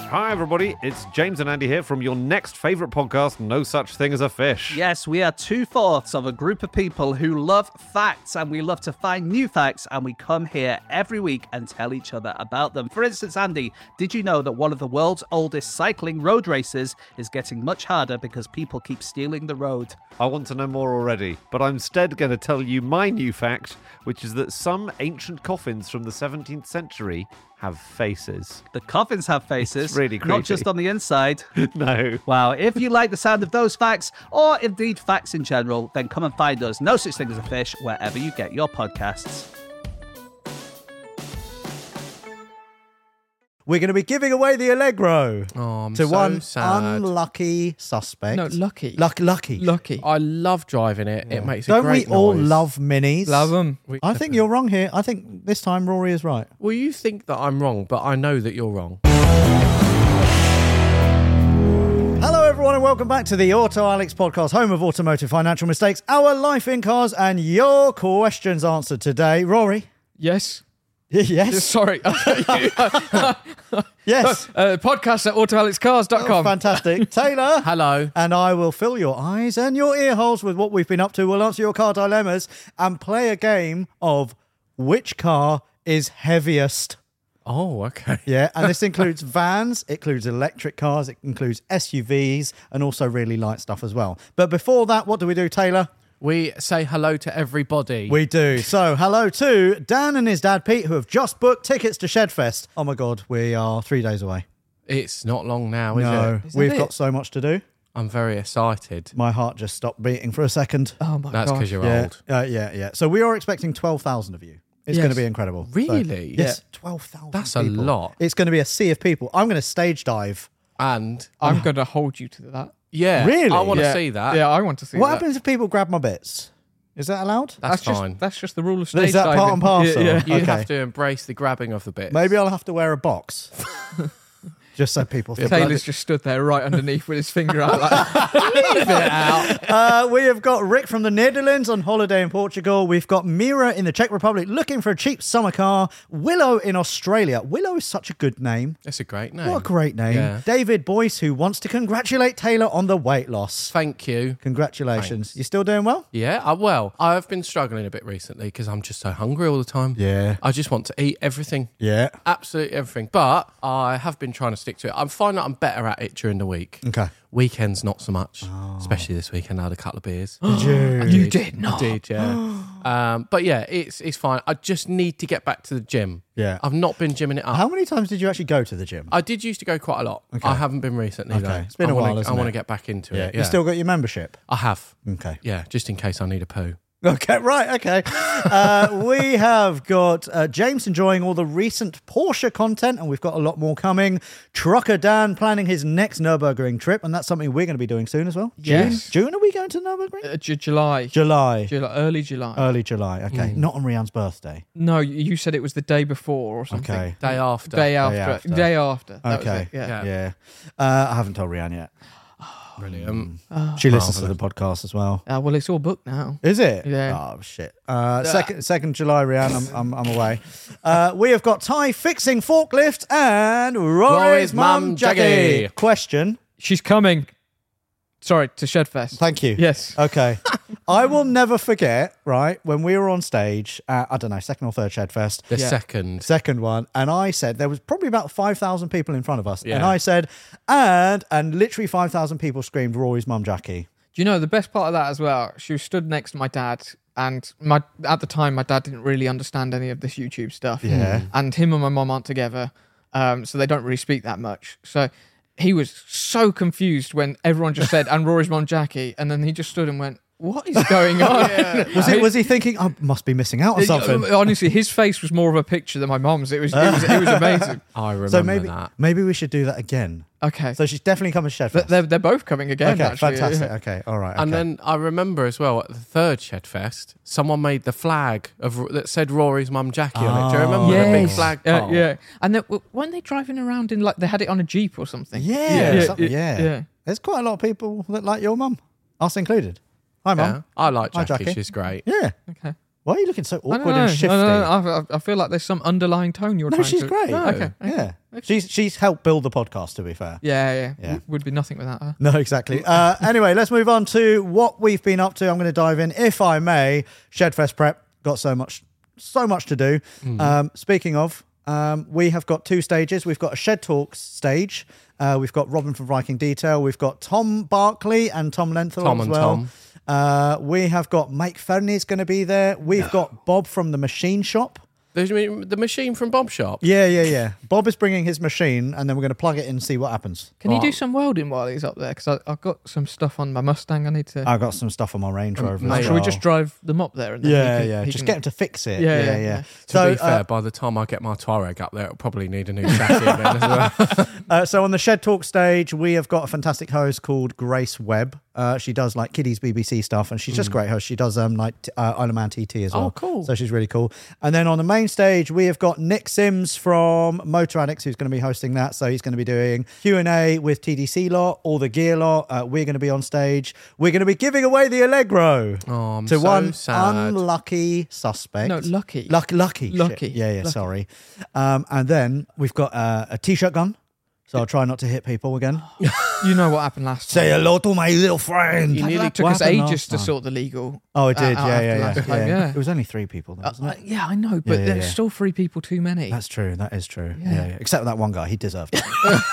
Hi, everybody. It's James and Andy here from your next favourite podcast, No Such Thing as a Fish. Yes, we are 2/4 of a group of people who love facts, and we love to find new facts, and we come here every week and tell each other about them. For instance, Andy, did you know that one of the world's oldest cycling road races is getting much harder because people keep stealing the road? I want to know more already, but I'm instead going to tell you my new fact, which is that some ancient coffins from the 17th century have faces. The coffins have faces, It's really creepy. not just on the inside. No. Wow, if you like the sound of those facts, or indeed facts in general, then come and find us, No Such Thing as a Fish, wherever you get your podcasts. We're going to be giving away the Allegro Oh, I'm to so one sad. unlucky suspect. No, lucky. Lucky. I love driving it. It makes a Don't great we all noise. love minis? Love them. I think you're wrong here. I think this time Rory is right. Well, you think that I'm wrong, but I know that you're wrong. Hello, everyone, and welcome back to the Auto Alex podcast, home of automotive financial mistakes, our life in cars, and your questions answered today. Rory? Yes. Yes. Sorry. Yes. Podcast at autoalexcars.com. Oh, fantastic. Taylor? Hello. And I will fill your eyes and your ear holes with what we've been up to. We'll answer your car dilemmas and play a game of which car is heaviest. Oh, okay. Yeah, and this includes vans, it includes electric cars, it includes SUVs, and also really light stuff as well. But before that, what do we do, Taylor? We say hello to everybody. We do. So, hello to Dan and his dad, Pete, who have just booked tickets to Shedfest. Oh my God, we are 3 days away. It's not long now, is No, it? we've got so much to do. I'm very excited. My heart just stopped beating for a second. Oh my That's god. because you're Yeah, old. yeah. So, we are expecting 12,000 of you. It's Yes. going to be incredible. So- Really? yes, 12,000 That's a people. lot. It's going to be a sea of people. I'm going to stage dive. And, I'm going to hold you to that. yeah. Really? I want to Yeah. see that. Yeah, I want to see What that. happens if people grab my bits? Is that allowed? That's fine. That's just the rule of stage Is that part diving. and parcel? Yeah. You Okay. have to embrace the grabbing of the bits. Maybe I'll have to wear a box. Just so people think. Taylor's just stood there right underneath with his finger out like, leave it out. We have got Rick from the Netherlands on holiday in Portugal. We've got Mira in the Czech Republic looking for a cheap summer car. Willow in Australia. Willow is such a good name. That's a great name. What a great name. Yeah. David Boyce, who wants to congratulate Taylor on the weight loss. Thank you. Congratulations. Thanks. You still doing well? Yeah, well, I've been struggling a bit recently because I'm just so hungry all the time. Yeah. I just want to eat everything. Yeah. Absolutely everything. But I have been trying to stick to it. I'm finding that I'm better at it during the week. Okay. Weekends, not so much. Especially this weekend, I had a couple of beers. Did you? You did not. I did, yeah. But yeah, it's fine. I just need to get back to the gym. Yeah. I've not been gymming it up. How many times did you actually go to the gym? I did used to go quite a lot. Okay. I haven't been recently, Okay. though. It's been a while, hasn't I want it? to get back into Yeah. it. You still got your membership? I have. Okay. Yeah, just in case I need a poo. Okay, right, okay. We have got James enjoying all the recent Porsche content, and we've got a lot more coming. Trucker Dan planning his next Nürburgring trip, and that's something we're going to be doing soon as well. Yes. June are we going to Nürburgring? July. July. Early July. Early July, okay. Not on Rianne's birthday. No, you said it was the day before or something. Okay. Day after. Day after. Day That was Okay. it, yeah. Yeah. I haven't told Rianne yet. Brilliant. She listens to the podcast as well. Well, it's all booked now. Is it? Yeah. Oh shit. Second July, Rianne. I'm away. We have got Ty fixing forklift and Rory's mum Jackie. Question. She's coming. Sorry, to Shedfest. Thank you. Yes. Okay. I will never forget, right, when we were on stage at, I don't know, second or third Shedfest. The Yeah. second One, and I said there was probably about 5,000 people in front of us, Yeah. and I said, and literally 5,000 people screamed Rory's mum Jackie. Do you know the best part of that as well? She was stood next to my dad, and at the time my dad didn't really understand any of this YouTube stuff. Yeah. And him and my mum aren't together, so they don't really speak that much. So he was so confused when everyone just said, "And Rory's mum Jackie," and then he just stood and went, "What is going on?" Was he thinking I must be missing out on something? Honestly, his face was more of a picture than my mum's. It was amazing. I remember So that. maybe we should do that again. Okay, So she's definitely coming to Shedfest. they're both coming again. Okay, actually. fantastic. Okay, all right. And okay. then I remember as well at the third Shedfest, someone made the flag that said Rory's mum Jackie on it. Do you remember the big Yes. flag? Yeah. And weren't they driving around in they had it on a Jeep or something? Yeah. There's quite a lot of people that like your mum, us included. Hi, Yeah. mum. I like Hi, Jackie. Jackie. She's great. Yeah. Okay. Why are you looking so I don't awkward know. and shifty? I feel like there's some underlying tone you're No, trying she's to... great. Oh, okay. Yeah. She's helped build the podcast, to be fair. Yeah. Yeah. Would be nothing without her. No, exactly. Anyway, let's move on to what we've been up to. I'm going to dive in, if I may. Shedfest prep. Got so much to do. Speaking of, we have got 2 stages. We've got a Shed Talks stage. We've got Robin from Viking Detail. We've got Tom Barkley and Tom Lenthal Tom as and well. Tom. We have got Mike Fernie's going to be there. We've got Bob from the Machine Shop. The machine from Bob Shop. Yeah. Bob is bringing his machine, and then we're going to plug it in and see what happens. Can you do some welding while he's up there? Because I've got some stuff on my Mustang I need to... I got some stuff on my Range Rover. as Should we well. just drive them up there? And then he Just can- get him to fix it. Yeah. To be fair, by the time I get my Touareg up there, it'll probably need a new chassis again as well. So on the Shed Talk stage, we have got a fantastic host called Grace Webb. She does like kiddies BBC stuff, and she's just a great host. She does like Isle of Man TT as well. Oh, cool. So she's really cool. And then on the main stage, we have got Nick Sims from Motor Addicts, who's going to be hosting that. So he's going to be doing Q&A with TDC lot, all the gear lot. We're going to be on stage. We're going to be giving away the Allegro Oh, I'm to so one sad. unlucky suspect. No, lucky. Lucky. Lucky. Shit. Yeah, Lucky. sorry. And then we've got a T-shirt gun. So I'll try not to hit people again. You know what happened last time. Say hello to my little friend. It nearly took What us happened ages last to time? sort the legal. Oh, it did. out Yeah, after yeah, last yeah, time, yeah. It was only 3 people, though, wasn't it? Yeah, I know, but Yeah, there's yeah. still 3 people too many. That's true. That is true. Yeah. Yeah. Except for that one guy. He deserved it.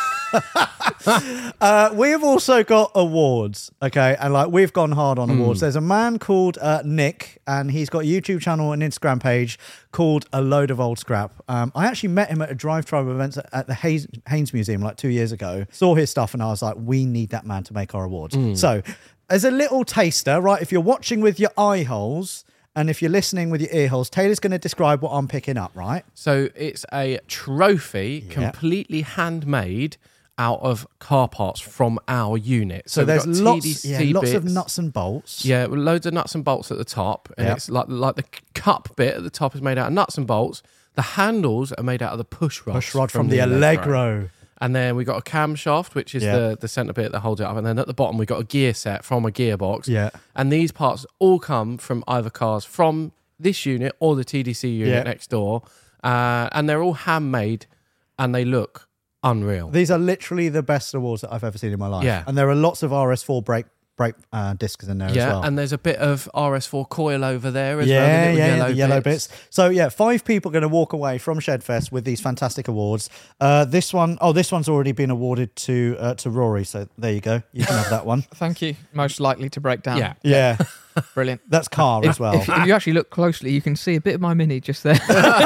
We have also got awards, okay, and like we've gone hard on awards. There's a man called Nick, and he's got a YouTube channel and Instagram page called A Load of Old Scrap. I actually met him at a Drive Tribe event at the Haynes Museum like 2 years ago. Saw his stuff, and I was like, we need that man to make our awards. So, as a little taster, right? If you're watching with your eye holes. And if you're listening with your ear holes, Taylor's going to describe what I'm picking up, right? So it's a trophy completely handmade out of car parts from our unit. So we've there's got lots TDC of bits. nuts and bolts. Yeah, loads of nuts and bolts at the top, and Yep. it's like the cup bit at the top is made out of nuts and bolts. The handles are made out of the push rod. Push rod from the Allegro. And then we got a camshaft, which is the centre bit that holds it up. And then at the bottom, we got a gear set from a gearbox. Yeah. And these parts all come from either cars from this unit or the TDC unit next door. And they're all handmade and they look unreal. These are literally the best awards that I've ever seen in my life. Yeah. And there are lots of RS4 brake discs in there as well. And there's a bit of RS4 coil over there as well. Yeah, The little the yellow bits. So yeah, 5 people are going to walk away from Shedfest with these fantastic awards. This one's already been awarded to Rory. So there you go. You can have that one. Thank you. Most likely to break down. Yeah. Yeah, Brilliant. that's car as well. If you actually look closely, you can see a bit of my Mini just there.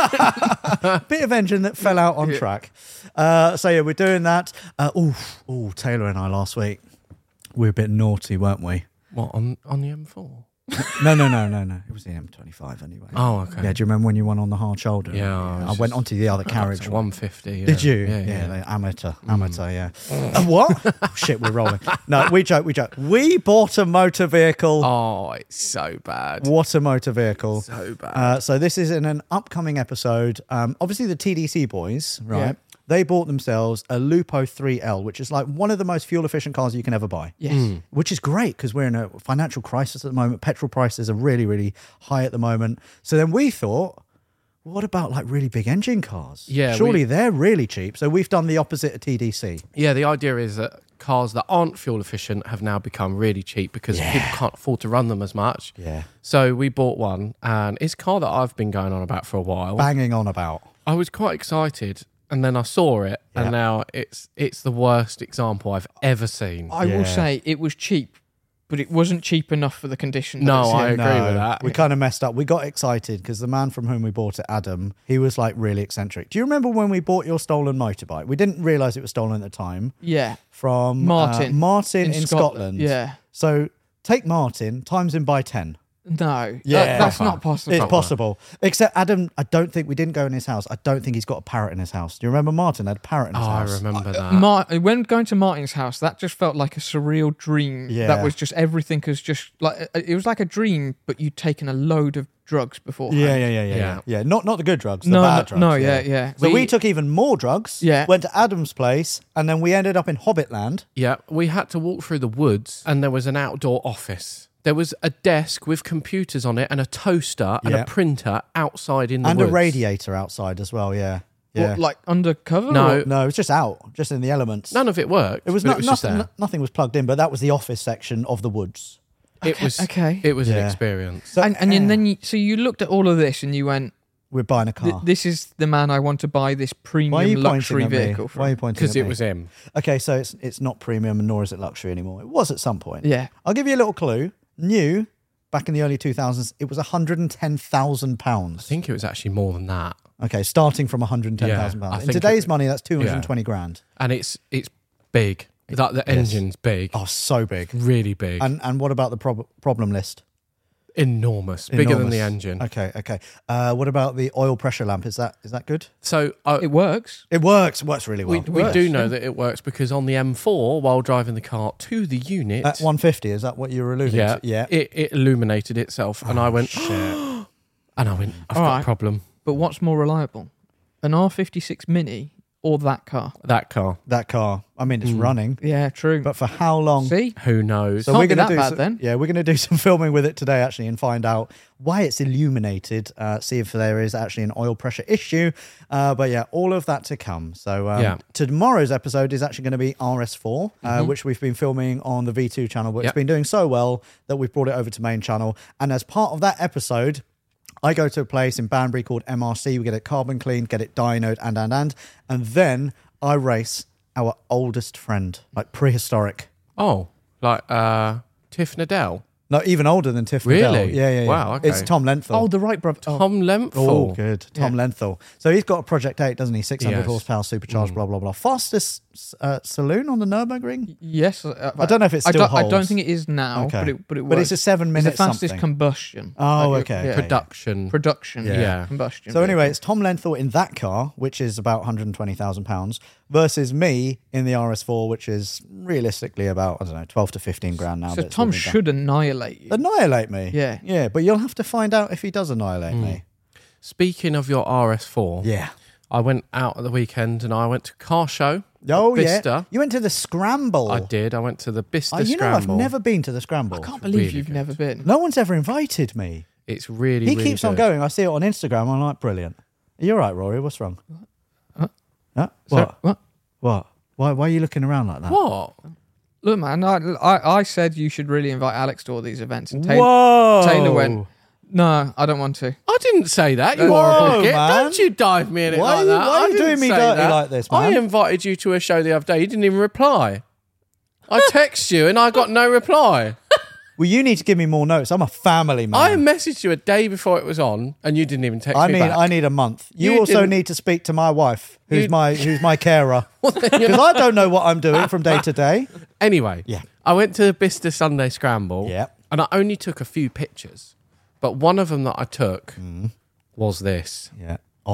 Bit of engine that fell out on track. So yeah, we're doing that. Taylor and I last week, we were a bit naughty, weren't we? What, on the M4? No. It was the M25 anyway. Oh, okay. Yeah, do you remember when you went on the hard shoulder? Yeah, I went onto the other carriage. 150. Yeah. Did you? Yeah. The amateur, yeah. And what? Shit, we're rolling. No, we joke. We bought a motor vehicle. Oh, it's so bad. What a motor vehicle. So bad. So this is in an upcoming episode. Obviously, the TDC boys, right? Yeah. They bought themselves a Lupo 3L, which is like one of the most fuel-efficient cars you can ever buy. Yes. Which is great because we're in a financial crisis at the moment. Petrol prices are really, really high at the moment. So then we thought, what about like really big engine cars? Yeah, Surely they're really cheap. So we've done the opposite of TDC. Yeah, the idea is that cars that aren't fuel efficient have now become really cheap because people can't afford to run them as much. Yeah. So we bought one, and it's a car that I've been going on about for a while. Banging on about. I was quite excited, and then I saw it, Yeah. and now it's the worst example I've ever seen. I Yeah. will say it was cheap, but it wasn't cheap enough for the condition. That No, it's in. I agree with that. We kind of messed up. We got excited because the man from whom we bought it, Adam, he was like really eccentric. Do you remember when we bought your stolen motorbike? We didn't realise it was stolen at the time. Yeah. From Martin. Martin in Scotland. Yeah. So take Martin, times him by 10. No. Yeah. That's not possible. It's possible. Except Adam, I don't think we didn't go in his house. I don't think he's got a parrot in his house. Do you remember Martin had a parrot in his I house? remember that. When going to Martin's house, that just felt like a surreal dream. Yeah. That was just everything was just like it was like a dream, but you'd taken a load of drugs beforehand. Yeah. Not the good drugs, the No, bad no, drugs. no, yeah. So we took even more drugs, Yeah. went to Adam's place, and then we ended up in Hobbitland. Yeah, we had to walk through the woods, and there was an outdoor office. There was a desk with computers on it and a toaster and Yeah. a printer outside in the And woods. a radiator outside as well, yeah. Yeah. What, like undercover? No. or- No, it's just out, just in the elements. None of it worked. It was but not it was just nothing. there. Nothing was plugged in, but that was the office section of the woods. It was okay. It was an Yeah. experience. So, And then so you looked at all of this and you went, we're buying a car. this is the man I want to buy this Why are premium you luxury pointing at me? vehicle Why are you from. pointing? Because at it me? was him. Okay, so it's not premium and nor is it luxury anymore. It was at some point. Yeah. I'll give you a little clue. New back in the early 2000s, it was £110,000. I think it was actually more than that. Okay, starting from £110,000. Yeah, I In think today's it- money, that's 220 grand. And it's big. Like the engine's big. Oh, so big. Really big. And what about the problem list? Enormous. Bigger than Enormous. the engine. Okay. What about the oil pressure lamp? Is that good? So It works. It works. Works really well. we works, do yeah. know that it works because on the M4, while driving the car to the unit, At 150, is that what you were alluding to? Yeah. it illuminated itself, and I went, Shit. I've All got a right. problem. But what's more reliable? An R56 Mini or that car? That car, That car. I mean, it's running, Yeah, true. but for how long? See? who knows? So Can't we're be going to that do bad some, then. Yeah, we're going to do some filming with it today actually and find out why it's illuminated. See if there is actually an oil pressure issue. But yeah, all of that to come. So Yeah. tomorrow's episode is actually going to be RS4, which we've been filming on the V2 channel, but it's Yep. been doing so well that we've brought it over to main channel. And as part of that episode, I go to a place in Banbury called MRC. We get it carbon cleaned, get it dynoed, and then I race our oldest friend, like prehistoric. Oh, like Tiff Nadell, No, even older than Tiff Really? Liddell. Yeah. Wow, okay. It's Tom Lenthal. Oh, the Wright brother. Tom Lenthal. Oh, good. Tom Lenthal. So he's got a Project 8, doesn't he? 600 Yes. horsepower, supercharged, blah, blah, blah. Fastest saloon on the Nürburgring? Yes. I don't know if it still I don't holds. think it is now, Okay. but it But was. it's a 7 It's minute the fastest something. combustion. Oh, Like, okay. yeah. Production. Production. Yeah. Combustion. So anyway, vehicle. it's Tom Lenthal in that car, which is about £120,000, versus me in the RS4, which is realistically about, I don't know, 12 to 15 grand now. So but it's Tom all been done. should annihilate you. Annihilate me. Yeah. Yeah, but you'll have to find out if he does annihilate me. Speaking of your RS4, Yeah. I went out at the weekend and I went to car show. Oh, Bicester. yeah. You went to the Scramble. I did. I went to the Bicester You know, I've Scramble. never been to the Scramble. I can't believe really you've good. never been. No one's ever invited me. It's really, He really keeps on good. going. I see it on Instagram. I'm like, brilliant. You're right, Rory. What's wrong? Huh? Huh? So- What? What? Why are you looking around like that? What? Look, man, I said you should really invite Alex to all these events. And Whoa! Taylor went, no, I don't want to. I didn't say that, you Whoa, horrible git. man. Don't you dive me in it Why like are you- that. why are I you didn't doing me say dirty that. like this, I man? invited you to a show the other day. You didn't even reply. I text you and I got no reply. Well, you need to give me more notes. I'm a family man. I messaged you a day before it was on and you didn't even text me back. I need a month. You, You also didn't- need to speak to my wife, who's You- my carer, because I don't know what I'm doing from day to day. Anyway, Yeah. I went to the Bicester Sunday Scramble Yeah. and I only took a few pictures. But one of them that I took Mm. was this. Yeah.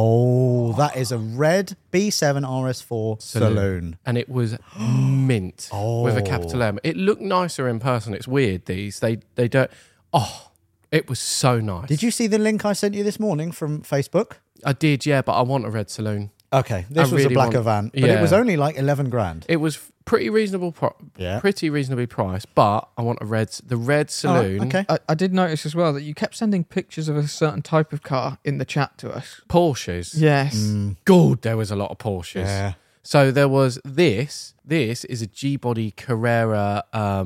Oh, that is a red B7 RS4 saloon. And it was mint with a Oh. capital M. It looked nicer in person. It's weird, these. They don't... Oh, it was so nice. Did you see the link I sent you this morning from Facebook? I did, yeah, but I want a red saloon. Okay, this was a really black want- van, but yeah. it was only like 11 grand. It was pretty reasonable, Yeah. pretty reasonably priced, but I want the red saloon. okay. I did notice as well that you kept sending pictures of a certain type of car in the chat to us. Porsches. Yes. God, there was a lot of Porsches. Yeah. So there was this. This is a G-body Carrera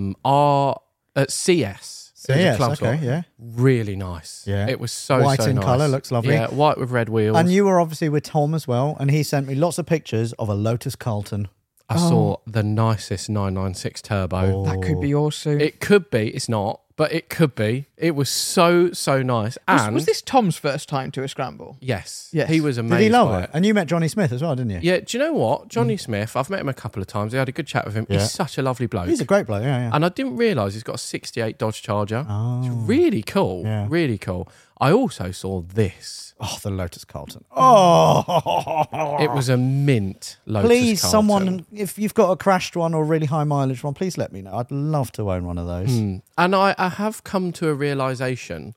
CS. It was a Yes, club okay, spot. yeah. Really nice. Yeah. It was so White so in nice. colour, looks lovely. Yeah, white with red wheels. And you were obviously with Tom as well, and he sent me lots of pictures of a Lotus Carlton. I saw the nicest 996 turbo. That could be yours soon. It could be. It's not, but it could be. It was so nice. And was this Tom's first time to a scramble? yes, Yes. he was amazed. Did he love by it? And you met Johnny Smith as well, didn't you? Yeah. Do you know what, Johnny Smith? I've met him a couple of times. I had a good chat with him. Yeah. He's such a lovely bloke. He's a great bloke, yeah. And I didn't realise he's got a 68 Dodge Charger. Oh. It's really cool. Yeah. Really cool. I also saw this. Oh, the Lotus Carlton. Oh! It was a mint Lotus Please, Carlton. someone, if you've got a crashed one or a really high mileage one, please let me know. I'd love to own one of those. And I have come to a realisation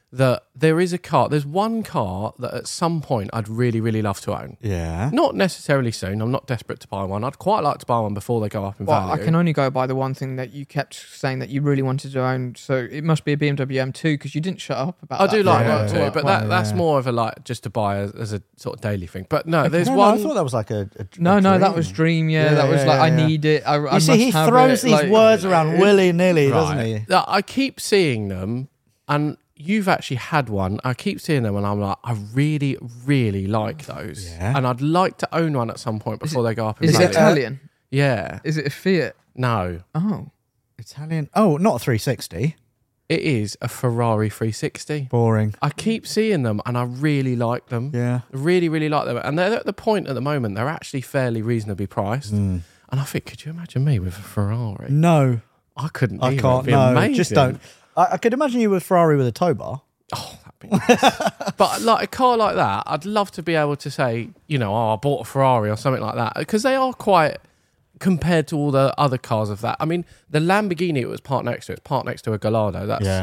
that there is a car. There's one car that at some point I'd really, really love to own. Yeah. Not necessarily soon. I'm not desperate to buy one. I'd quite like to buy one before they go up in Well, value. I can only go by the one thing that you kept saying that you really wanted to own. So it must be a BMW M2 because you didn't shut up about I that. do like Yeah, that too, yeah, but yeah. that's more of a like just to buy as a sort of daily thing. But no, there's No, one. I thought that was like a No, that dream. was Dream. Yeah, Yeah, that was yeah, like yeah, I yeah. need it. I You see, must he have throws it. these like, words around willy-nilly, doesn't Right. he? That I keep seeing them, and you've actually had one. I keep seeing them, and I'm like, I really, really like those, Yeah. and I'd like to own one at some point before they go up in Is value. it Italian? Yeah, Is it a Fiat? no, Oh, Italian. Oh, not a 360. it is a Ferrari 360. Boring. I keep seeing them, and I really like them. Yeah. Really, really like them, and they're at the point at the moment they're actually fairly reasonably priced. Mm. And I think, could you imagine me with a Ferrari? No, I couldn't. I either. can't. It'd be No, amazing. just don't. I could imagine you with Ferrari with a tow bar. Oh, that'd be nice. But like a car like that, I'd love to be able to say, I bought a Ferrari or something like that, because they are quite compared to all the other cars of that. I mean, the Lamborghini it was parked next to, it's parked next to a Gallardo. That's Yeah.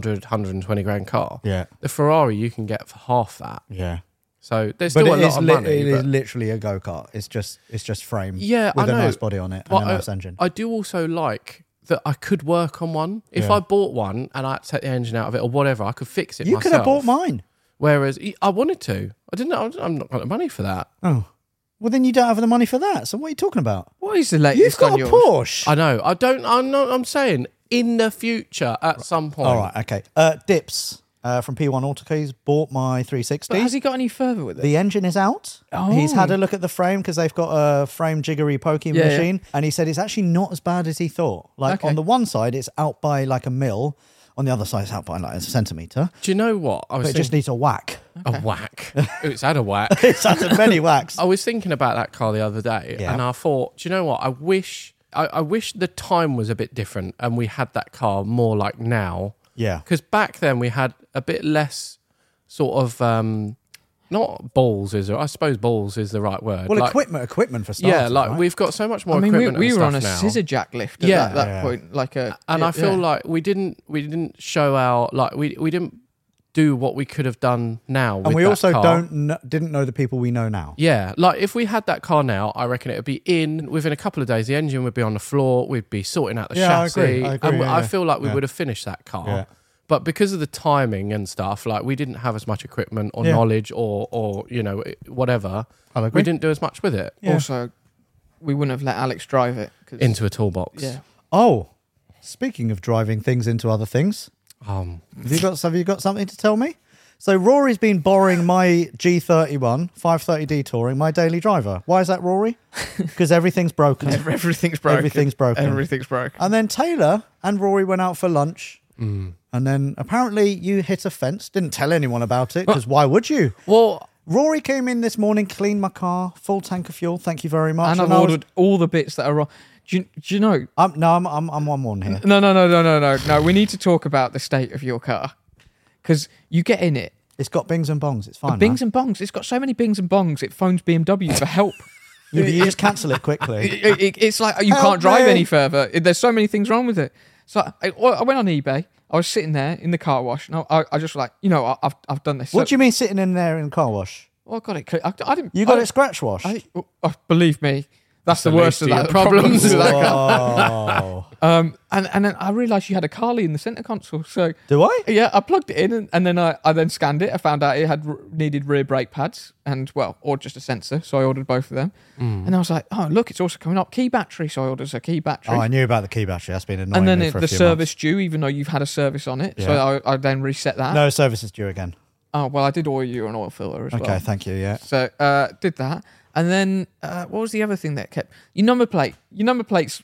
120 grand car. Yeah. The Ferrari you can get for half that. Yeah. So there's But still a it lot is, of money. it is but- literally a go-kart. It's just frame Yeah, with I a know. nice body on it and But a nice engine. I do also like that I could work on one. If Yeah. I bought one and I had to take the engine out of it or whatever, I could fix it You myself. could have bought mine. Whereas I wanted to. I didn't know. I'm not got the money for that. Oh. Well, then you don't have the money for that. So what are you talking about? what is the You've latest got on a yours? Porsche. I know. I don't. I'm saying in the future at some point. All right, okay. Dips from P1 Autokeys bought my 360. But has he got any further with it? The engine is out. Oh. He's had a look at the frame because they've got a frame jiggery pokey Yeah, yeah. machine. And he said it's actually not as bad as he thought. Like Okay. on the one side, it's out by like a mil. On the other side, it's out by like a centimetre. Do you know what? I was But it just thinking needs a whack. a whack. It's had a whack. It's had many whacks. I was thinking about that car the other day, Yeah. and I thought, do you know what? I wish the time was a bit different, and we had that car more like now. Yeah. Because back then we had a bit less sort of not balls I suppose balls is the right word. Well, like, equipment for starters. yeah, like right? we've got so much more I mean, equipment. we and were on a stuff now. scissor jack lift at Yeah. that Yeah. point, like a. And I feel yeah. like we didn't show our like we didn't do what we could have done now. And with we that also car. didn't know the people we know now. Yeah, like if we had that car now, I reckon it would be in within a couple of days. The engine would be on the floor. We'd be sorting out the Yeah, I chassis. agree, I agree, and yeah, I yeah. feel like we Yeah. would have finished that car. Yeah. But because of the timing and stuff, like we didn't have as much equipment or Yeah. knowledge or whatever. I'll agree. We didn't do as much with it Yeah. Also, we wouldn't have let Alex drive it. 'cause- into a toolbox. yeah. Oh, speaking of driving things into other things, Um, have you got something to tell me? So Rory's been borrowing my G31 530D Touring, my daily driver. Why is that, Rory? Because everything's broken. Everything's broken. Everything's broken. Everything's broken. And then Taylor and Rory went out for lunch. Mm. And then apparently you hit a fence. Didn't tell anyone about it because why would you? well, Rory came in this morning, cleaned my car, full tank of fuel. Thank you very much. And I've I was- ordered all the bits that are wrong. Do you know? I'm on one here. No. We need to talk about the state of your car. Because you get in it. It's got bings and bongs. It's fine. Bings and bongs. It's got so many bings and bongs. It phones BMW for help. you just cancel it quickly. It's like you Help can't drive me. any further. There's so many things wrong with it. So I went on eBay. I was sitting there in the car wash, and I just like, I've done this. What do you mean sitting in there in the car wash? Well, I got it. I didn't. You got it scratch washed? Believe me, that's the the worst least of of that your problems. problems with that car. Oh. And then I realised you had a Carly in the centre console. So Do I? yeah, I plugged it in, and then I then scanned it. I found out it had needed rear brake pads or just a sensor. So I ordered both of them. And I was like, oh look, it's also coming up key battery. So I ordered a key battery. Oh, I knew about the key battery. That's been annoying and then me for a the few service due, even though you've had a service on it. Yeah. So I then reset that. months. No, service is due again. Oh well, I did order you an oil filler as well. Okay, thank you. Yeah. So did that, and then what was the other thing that kept your number plate? Your number plate's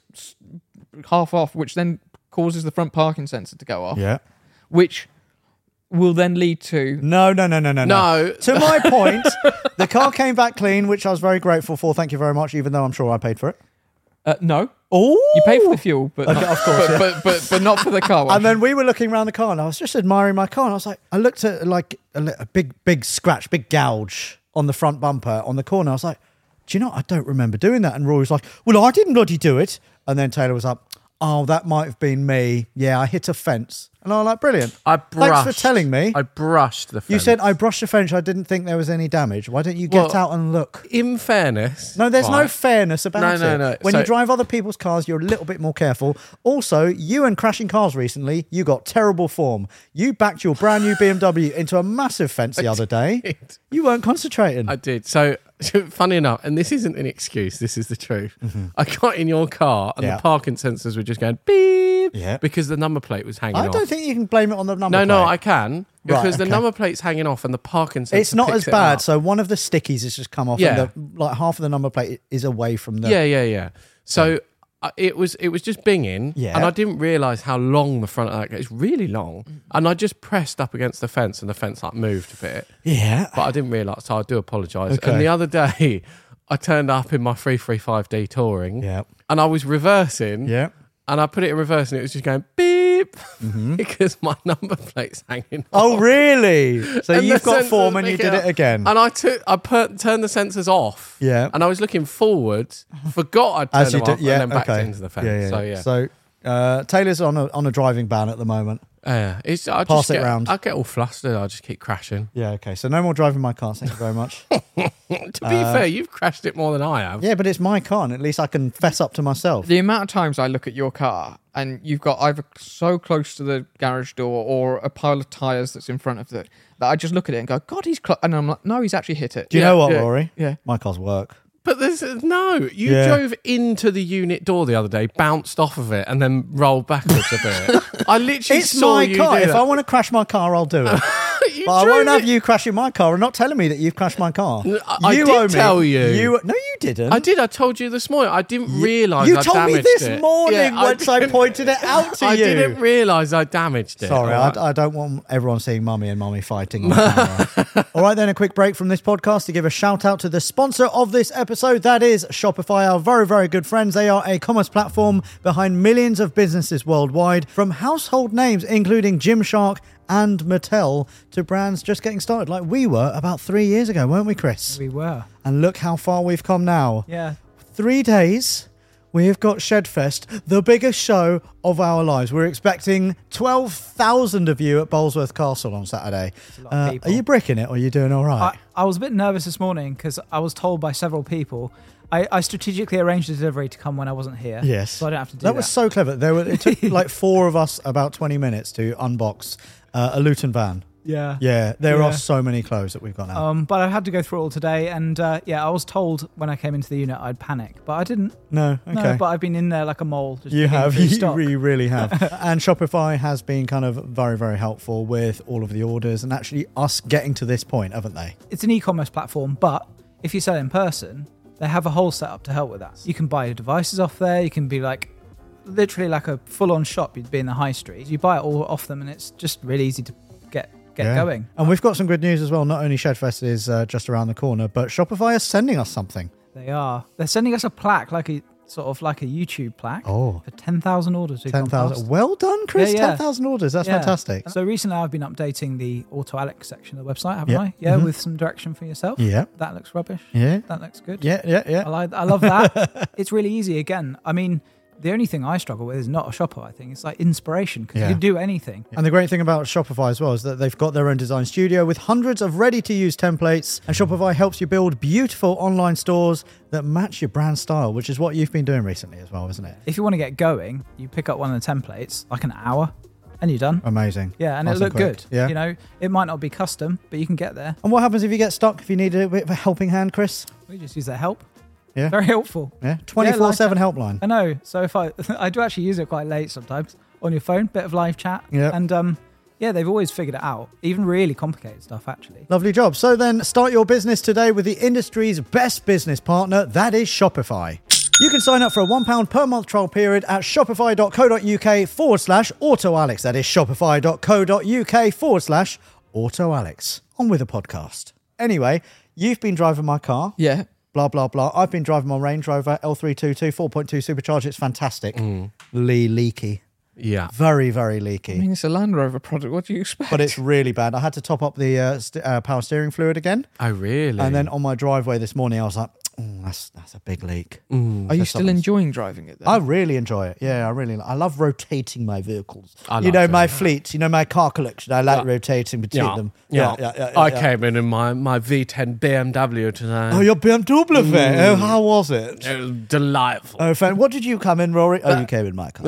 half off, which then causes the front parking sensor to go off, Yeah. which will then lead to No. No. To my point, the car came back clean, which I was very grateful for. Thank you very much, even though I'm sure I paid for it. no. Oh, You pay for the fuel, but Okay, not, of course, but not for the car wash. And then we were looking around the car, and I was just admiring my car, and I was like, I looked at like a big scratch, big gouge on the front bumper on the corner. I was like, do you know? I don't remember doing that. And Roy was like, well, I didn't bloody do it. And then Taylor was like, oh, that might have been me. Yeah, I hit a fence. And I'm like, brilliant. I brushed. Thanks for telling me. I brushed the fence. You said I brushed the fence. I didn't think there was any damage. Why don't you get Well, out and look? In fairness... No, there's no right, fairness about it. No. When So- you drive other people's cars, you're a little bit more careful. Also, you and crashing cars recently, you got terrible form. You backed your brand new BMW into a massive fence the other day. did. You weren't concentrating. I did. So, funny enough, and this isn't an excuse, this is the truth. I got in your car and Yeah. the parking sensors were just going beep Yeah. because the number plate was hanging I off. don't think you can blame it on the number plate. No, I can. Because Right, the okay. number plate's hanging off and the parking sensor It's not picks as it bad. up. So one of the stickies has just come off, Yeah. and like half of the number plate is away from the. Yeah. So it was just binging, Yeah. and I didn't realise how long the front of that goes. It's really long, and I just pressed up against the fence, and the fence like moved a bit, Yeah. but I didn't realise. So I do apologise. Okay. And the other day, I turned up in my 335D touring, Yeah. and I was reversing, Yeah. and I put it in reverse, and it was just going beep because my number plate's hanging off. Oh, really? So And you've the got sensors form and you pick did up. it again. And turned the sensors off. Yeah. And I was looking forward, forgot I'd turned As you them do, off, yeah, and then backed okay. into the fence. So Taylor's on a driving ban at the moment. I Pass just it get, round. I get all flustered. I just keep crashing. Yeah, okay. So no more driving my car. Thank you very much. To be fair, you've crashed it more than I have. Yeah, but it's my car, and at least I can fess up to myself. The amount of times I look at your car and you've got either so close to the garage door or a pile of tyres that's in front of it that I just look at it and go, God, he's close. And I'm like, no, he's actually hit it. Do you know what, Yeah. Rory? Yeah. My car's work. But you Yeah. drove into the unit door the other day, bounced off of it, and then rolled backwards a bit. I literally It's saw my you car. do If that. I want to crash my car, I'll do it. You But I drove won't have it- you crashing my car and not telling me that you've crashed my car. I You did owe me. tell you. No, you didn't. I did. I told you this morning. I didn't realise You I told me damaged this it. morning Yeah, once I didn't- pointed it out to I you. didn't realise I damaged it. Sorry, All right. I don't want everyone seeing Mummy and Mummy fighting on camera. All right, then a quick break from this podcast to give a shout out to the sponsor of this episode. That is Shopify, our very, very good friends. They are a commerce platform behind millions of businesses worldwide, from household names including Gymshark and Mattel to brands just getting started like we were about 3 years ago, weren't we, Chris? We were. And look how far we've come now. Yeah. 3 days, we have got Shedfest, the biggest show of our lives. We're expecting 12,000 of you at Bolesworth Castle on Saturday. a lot of Are people. you bricking it, or are you doing all right? I was a bit nervous this morning because I was told by several people. I strategically arranged the delivery to come when I wasn't here. Yes. So I don't have to do That was so clever. It took like 4 of us about 20 minutes to unbox a Luton van. Yeah. Yeah, there Yeah. are so many clothes that we've got now. But I had to go through it all today, and I was told when I came into the unit I'd panic, but I didn't. No, okay. No, but I've been in there like a mole. Just You digging have, through you stock. really have. And Shopify has been kind of very, very helpful with all of the orders and actually us getting to this point, haven't they? It's an e-commerce platform, but if you sell in person, they have a whole setup to help with that. You can buy your devices off there. You can be like literally like a full-on shop. You'd be in the high street. You buy it all off them, and it's just really easy to get going. And we've got some good news as well. Not only Shedfest is just around the corner, but Shopify is sending us something. They are. They're sending us a plaque, like a sort of like a YouTube plaque. Oh. For 10,000 orders. we've gone 10,000. past. Well done, Chris. Yeah. 10,000 orders. That's Yeah. fantastic. So recently I've been updating the Auto Alex section of the website, haven't Yep. I? Yeah, Mhm. with some direction for yourself. Yeah. That looks rubbish. Yeah. That looks good. Yeah. I love that. It's really easy. Again, I mean, the only thing I struggle with is not a Shopify thing. It's like inspiration, because Yeah. you can do anything. And the great thing about Shopify as well is that they've got their own design studio with hundreds of ready-to-use templates, and Shopify helps you build beautiful online stores that match your brand style, which is what you've been doing recently as well, isn't it? If you want to get going, you pick up one of the templates, like an hour, and you're done. Amazing. Yeah, and Nice it looked quick. good. Yeah. You know, it might not be custom, but you can get there. And what happens if you get stuck, if you need a bit of a helping hand, Chris? We just use that help. Yeah. Very helpful. Yeah. 24/7 helpline. I know. So if I do actually use it quite late sometimes on your phone, bit of live chat. Yeah. And yeah, they've always figured it out. Even really complicated stuff, actually. Lovely job. So then start your business today with the industry's best business partner, that is Shopify. You can sign up for a £1 per month trial period at shopify.co.uk/AutoAlex. That is shopify.co.uk/AutoAlex. On with the podcast. Anyway, you've been driving my car. Yeah. Blah, blah, blah. I've been driving my Range Rover L322 4.2 supercharged. It's fantastic. Leaky. Yeah. Very, very leaky. I mean, it's a Land Rover product. What do you expect? But it's really bad. I had to top up the power steering fluid again. Oh, really? And then on my driveway this morning, I was like, That's a big leak. Are you There's still something- enjoying driving it then? I really enjoy it. Yeah, I love rotating my vehicles. I You like know, doing my that. fleet, my car collection. I like rotating between them. I came in my V10 BMW today. Oh, your BMW. Oh, how was it? It was delightful. Oh, fine. What did you come in, Rory? Oh, you came in my car.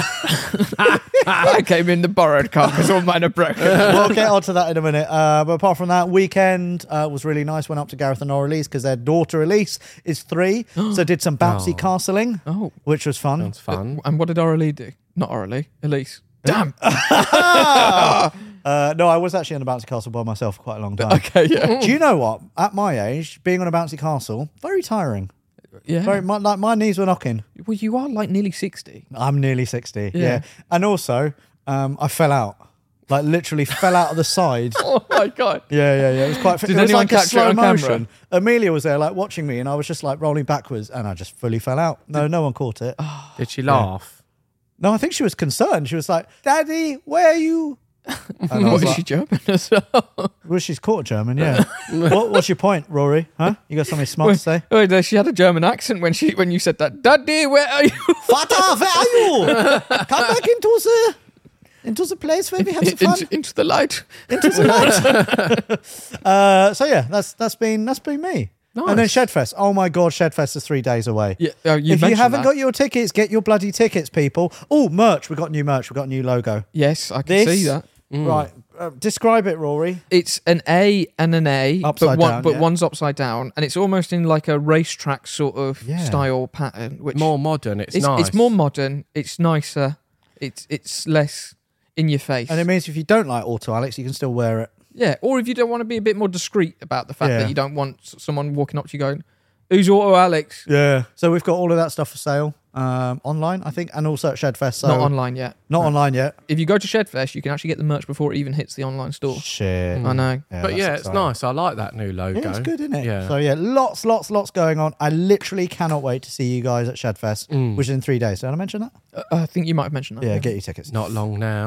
I came in the borrowed car because all mine are broken. We'll get onto that in a minute. But apart from that, weekend was really nice. Went up to Gareth and Nora Elise because their daughter Elise is 3. So did some bouncy castling, which was fun. Sounds fun. And what did Aurelie do? Not Aurelie, Elise. Damn. No, I was actually on a bouncy castle by myself for quite a long time. Okay, yeah. Do you know what? At my age, being on a bouncy castle, very tiring. Yeah. My knees were knocking. Well, you are like nearly 60. I'm nearly 60. Yeah. Yeah. And also, I fell out. Like literally fell out of the side. Oh my God. Yeah. It was quite. Did it was anyone like a capture it slow on camera? motion. Amelia was there, like watching me, and I was just like rolling backwards, and I just fully fell out. No one caught it. Did she laugh? No, I think she was concerned. She was like, "Daddy, where are you?" And I What was is like, she German as well? well, she's caught German. Yeah. What's your point, Rory? Huh? You got something smart to say? Wait, she had a German accent when you said that. Daddy, where are you? Vater, where are you? Come back into the place where we have some fun. Into the light. Into the light. So yeah, that's been me. Nice. And then Shedfest. Oh my God, Shedfest is 3 days away. Yeah, If you haven't got your tickets, get your bloody tickets, people. Oh, merch. We got new merch. We got a new logo. Yes, I can see that. Right. Describe it, Rory. It's an A and an A, Upside down, but yeah. one's upside down, and it's almost in like a racetrack sort of Yeah. style pattern. Which More modern. It's nice. It's more modern. It's nicer. It's less in your face. And it means if you don't like Auto Alex, you can still wear it. Yeah, or if you don't want to be a bit more discreet about the fact Yeah. that you don't want someone walking up to you going, "Who's Auto Alex?" Yeah. So we've got all of that stuff for sale online, I think, and also at Shedfest. So Not online yet. Not online yet. If you go to Shedfest, you can actually get the merch before it even hits the online store. Shit. I know. But that's yeah, it's exciting. nice. I like that new logo. Yeah, it's good, isn't it? Yeah. So yeah, lots going on. I literally cannot wait to see you guys at Shedfest, which is in 3 days. Did I mention that? I think you might have mentioned that. Yeah, get your tickets. Not long now.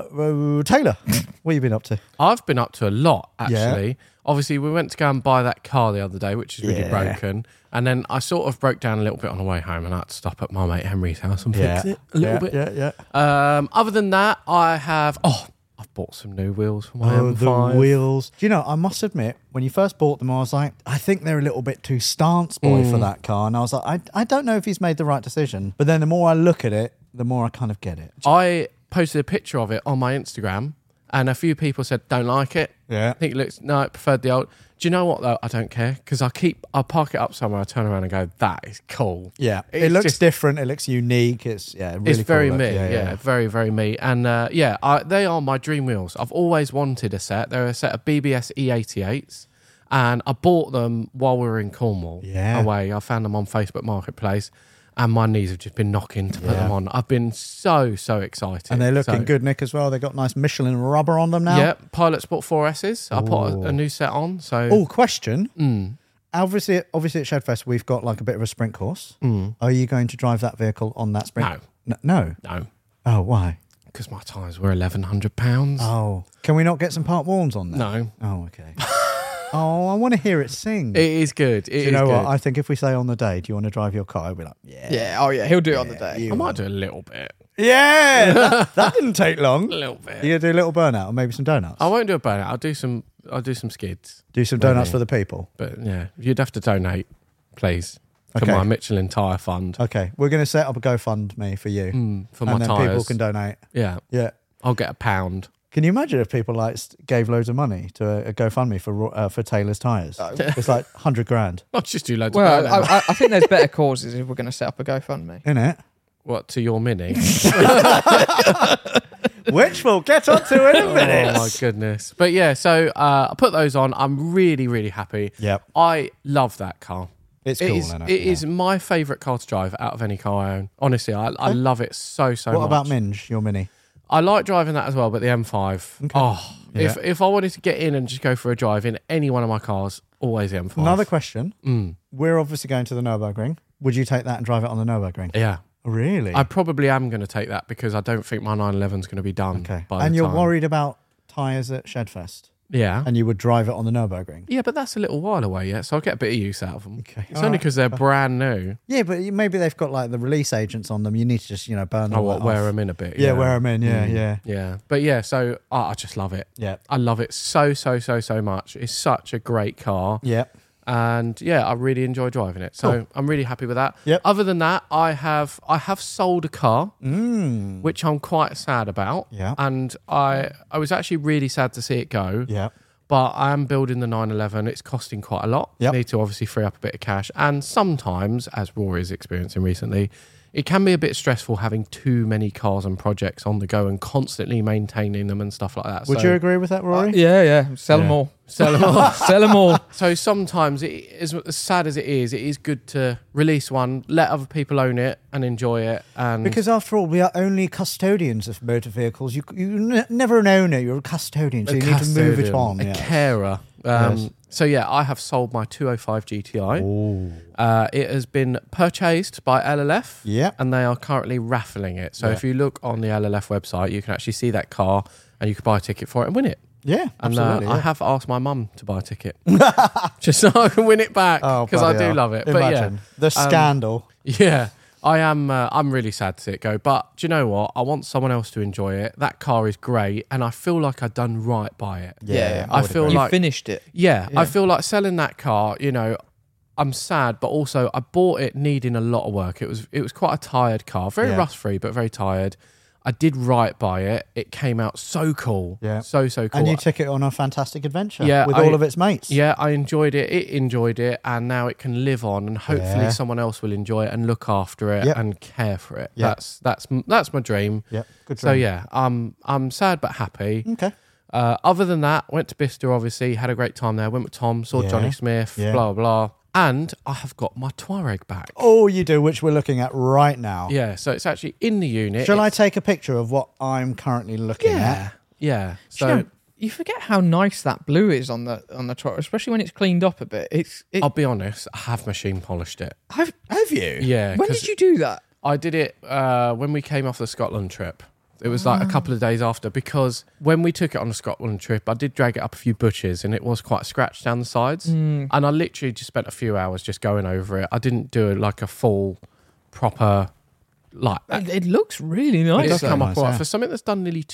Taylor, what have you been up to? I've been up to a lot, Yeah. actually. Obviously, we went to go and buy that car the other day, which is really Yeah. broken. And then I sort of broke down a little bit on the way home, and I had to stop at my mate Henry's house and fix it a little bit. Yeah. Other than that, I've bought some new wheels for my Oh, the M5. wheels. Do you know, I must admit, when you first bought them, I was like, I think they're a little bit too stance boy for that car. And I was like, I don't know if he's made the right decision. But then the more I look at it, the more I kind of get it. I posted a picture of it on my Instagram, and a few people said don't like it. Yeah. I think it looks I preferred the old. Do you know what though? I don't care because I'll park it up somewhere. I turn around and go, that is cool. Yeah. It's It looks just- different. It looks unique. It's really It's very cool look. me, yeah, very, very me. And they are my dream wheels. I've always wanted a set. They're a set of BBS E88s, and I bought them while we were in Cornwall. Yeah. Away. I found them on Facebook Marketplace, and my knees have just been knocking to put Yeah. them on. I've been so excited. And they're looking So- good, Nick, as well. They've got nice Michelin rubber on them now. Yeah, Pilot Sport 4S's. I put a new set on. So Oh, question. Obviously at Shedfest, we've got like a bit of a sprint course. Are you going to drive that vehicle on that sprint? No. no, Oh, why? because my tyres were £1,100. Oh. Can we not get some part warns on that? No, Oh, okay. Oh, I want to hear it sing. it is good. Do you know what? I think if we say on the day, do you want to drive your car? I'll be like, yeah. Yeah. Oh yeah. He'll do it on the day. I might do a little bit. Yeah. that didn't take long. A little bit. You going to do a little burnout or maybe some donuts? I won't do a burnout. I'll do some skids. Do some donuts for the people. But yeah, you'd have to donate, please, for Okay. my Michelin tyre fund. Okay. We're going to set up a GoFundMe for you. For my and then people tyres. can donate. Yeah, Yeah. I'll get £1. Can you imagine if people gave loads of money to a GoFundMe for Taylor's tyres? It's like 100 grand, I'll just do loads Well, of burnout. I think there's better causes if we're going to set up a GoFundMe. isn't it? What, to your Mini? Which we'll get onto in a minute. Oh my goodness. But yeah, so I put those on. I'm really, really happy. Yep. I love that car. It's It cool, is, isn't it? it Yeah. is my favourite car to drive out of any car I own. Honestly, I love it so What much. about Minge, your Mini? I like driving that as well, but the M5. Oh, Yeah. if I wanted to get in and just go for a drive in any one of my cars, always the M5. Another question. We're obviously going to the Nürburgring. Would you take that and drive it on the Nürburgring? Yeah. Really? I probably am going to take that because I don't think my 911's going to be done Okay. by the And you're time. worried about tyres at Shedfest? Yeah. and you would drive it on the Nürburgring. Yeah, but that's a little while away yet, so I'll get a bit of use out of them. Okay. It's only because they're brand new. Yeah, but maybe they've got like the release agents on them. You need to just, burn them. Wear them in a bit. Yeah, wear them in. Yeah. Yeah. But yeah, so I just love it. Yeah. I love it so much. It's such a great car. Yeah. And yeah, I really enjoy driving it. So Cool. I'm really happy with that. Yep. Other than that, I have sold a car, Mm. which I'm quite sad about. Yeah. And I was actually really sad to see it go. Yeah. But I am building the 911. It's costing quite a lot. Yep. Need to obviously free up a bit of cash. And sometimes, as Rory is experiencing recently, it can be a bit stressful having too many cars and projects on the go and constantly maintaining them and stuff like that. Would you agree with that, Rory? Yeah. Sell them all. Sell them all. Sell them all. So sometimes, as sad as it is good to release one, let other people own it and enjoy it. And Because after all, we are only custodians of motor vehicles. You're never an owner, you're a custodian, so you need to move it on. A Yeah. carer. Yes. So yeah, I have sold my 205 GTI. It has been purchased by LLF. Yeah. And they are currently raffling it. So Yeah. if you look on the LLF website, you can actually see that car and you can buy a ticket for it and win it. Yeah, And absolutely. I have asked my mum to buy a ticket just so I can win it back because I do love it. Imagine the scandal. But yeah, I am. I'm really sad to see it go. But do you know what? I want someone else to enjoy it. That car is great, and I feel like I've done right by it. Yeah. I feel You like finished it. Yeah, I feel like selling that car. I'm sad, but also I bought it needing a lot of work. It was quite a tired car, very rust free, but very tired. I did right by it. It came out so cool. Yeah. So cool. And you took it on a fantastic adventure Yeah, with I- all of its mates. Yeah, I enjoyed it. It enjoyed it, and now it can live on, and hopefully Yeah. someone else will enjoy it and look after it Yep. and care for it. Yep. That's my dream. Yep. Good So dream. yeah, I'm sad but happy. Okay. Other than that, went to Bicester. Obviously, had a great time there. Went with Tom, saw Yeah. Johnny Smith. Yeah. Blah blah. And I have got my Touareg back. Oh, you do, which we're looking at right now. Yeah, so it's actually in the unit. Shall I It's- take a picture of what I'm currently looking at? Yeah. So So you forget how nice that blue is on the Touareg, especially when it's cleaned up a bit. I'll be honest, I have machine polished it. Have you? Yeah. When 'cause did you do that? I did it when we came off the Scotland trip. It was like a couple of days after, because when we took it on the Scotland trip, I did drag it up a few butches and it was quite scratched down the sides. And I literally just spent a few hours just going over it. I didn't do like a full, proper, like. It looks really nice. It's does come look up nice, right. yeah. For something that's done nearly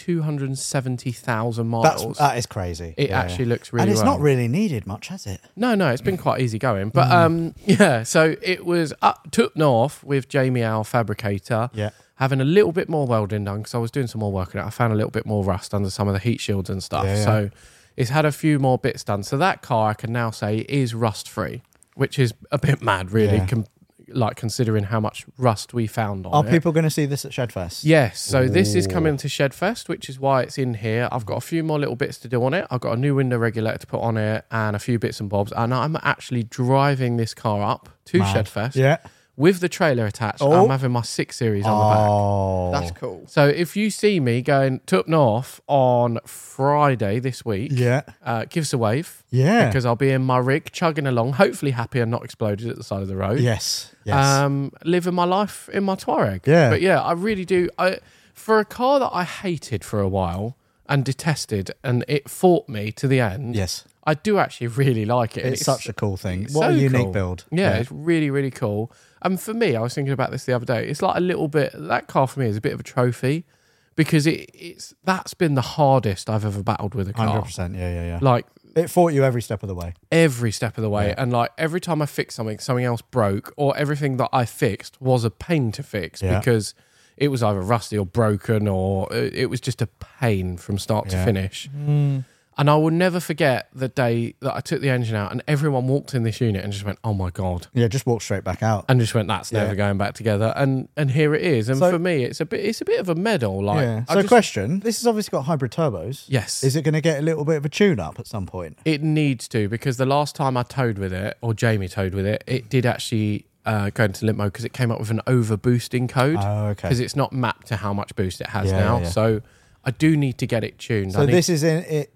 270,000 miles. That is crazy. It actually looks really and it's well. not really needed much, has it? No, it's been quite easy going. But yeah, so it was up north with Jamie, our fabricator. Yeah. Having a little bit more welding done because I was doing some more work on it. I found a little bit more rust under some of the heat shields and stuff. Yeah, yeah. So it's had a few more bits done. So that car, I can now say, is rust free, which is a bit mad, really, Yeah. considering how much rust we found on Are it. people going to see this at Shedfest? Yes, so this is Ooh. coming to Shedfest, which is why it's in here. I've got a few more little bits to do on it. I've got a new window regulator to put on it and a few bits and bobs. And I'm actually driving this car up to Mad. Shedfest Yeah. with the trailer attached. Oh. I'm having my 6 Series on the back. Oh. That's cool. So if you see me going to up north on Friday this week, Yeah. give us a wave. Yeah. Because I'll be in my rig, chugging along, hopefully happy and not exploded at the side of the road. Yes. Yes. Living my life in my Touareg. Yeah. But yeah, I really do. For a car that I hated for a while and detested, and it fought me to the end. yes. I do actually really like it. and It's such a cool thing. it's What so a unique cool. build. Yeah, it's really, really cool. And for me, I was thinking about this the other day. It's like a little bit. That car for me is a bit of a trophy because that's been the hardest I've ever battled with a car. 100%. Yeah. Like It fought you every step of the way. every step of the way, Yeah. and like every time I fixed something else broke, or everything that I fixed was a pain to fix Yeah. because it was either rusty or broken, or it was just a pain from start to Yeah. finish. And I will never forget the day that I took the engine out and everyone walked in this unit and just went, "Oh my god." Yeah, just walk straight back out. And just went, "That's Yeah. never going back together." And here it is. And So- for me, it's a bit of a medal. Like, Yeah. I So, just- question: this has obviously got hybrid turbos. Yes. Is it going to get a little bit of a tune-up at some point? It needs to, because the last time I towed with it, or Jamie towed with it, it did actually go into limp mode because it came up with an over boosting code. Oh, okay. Because it's not mapped to how much boost it has Yeah, now. yeah. So I do need to get it tuned. So this is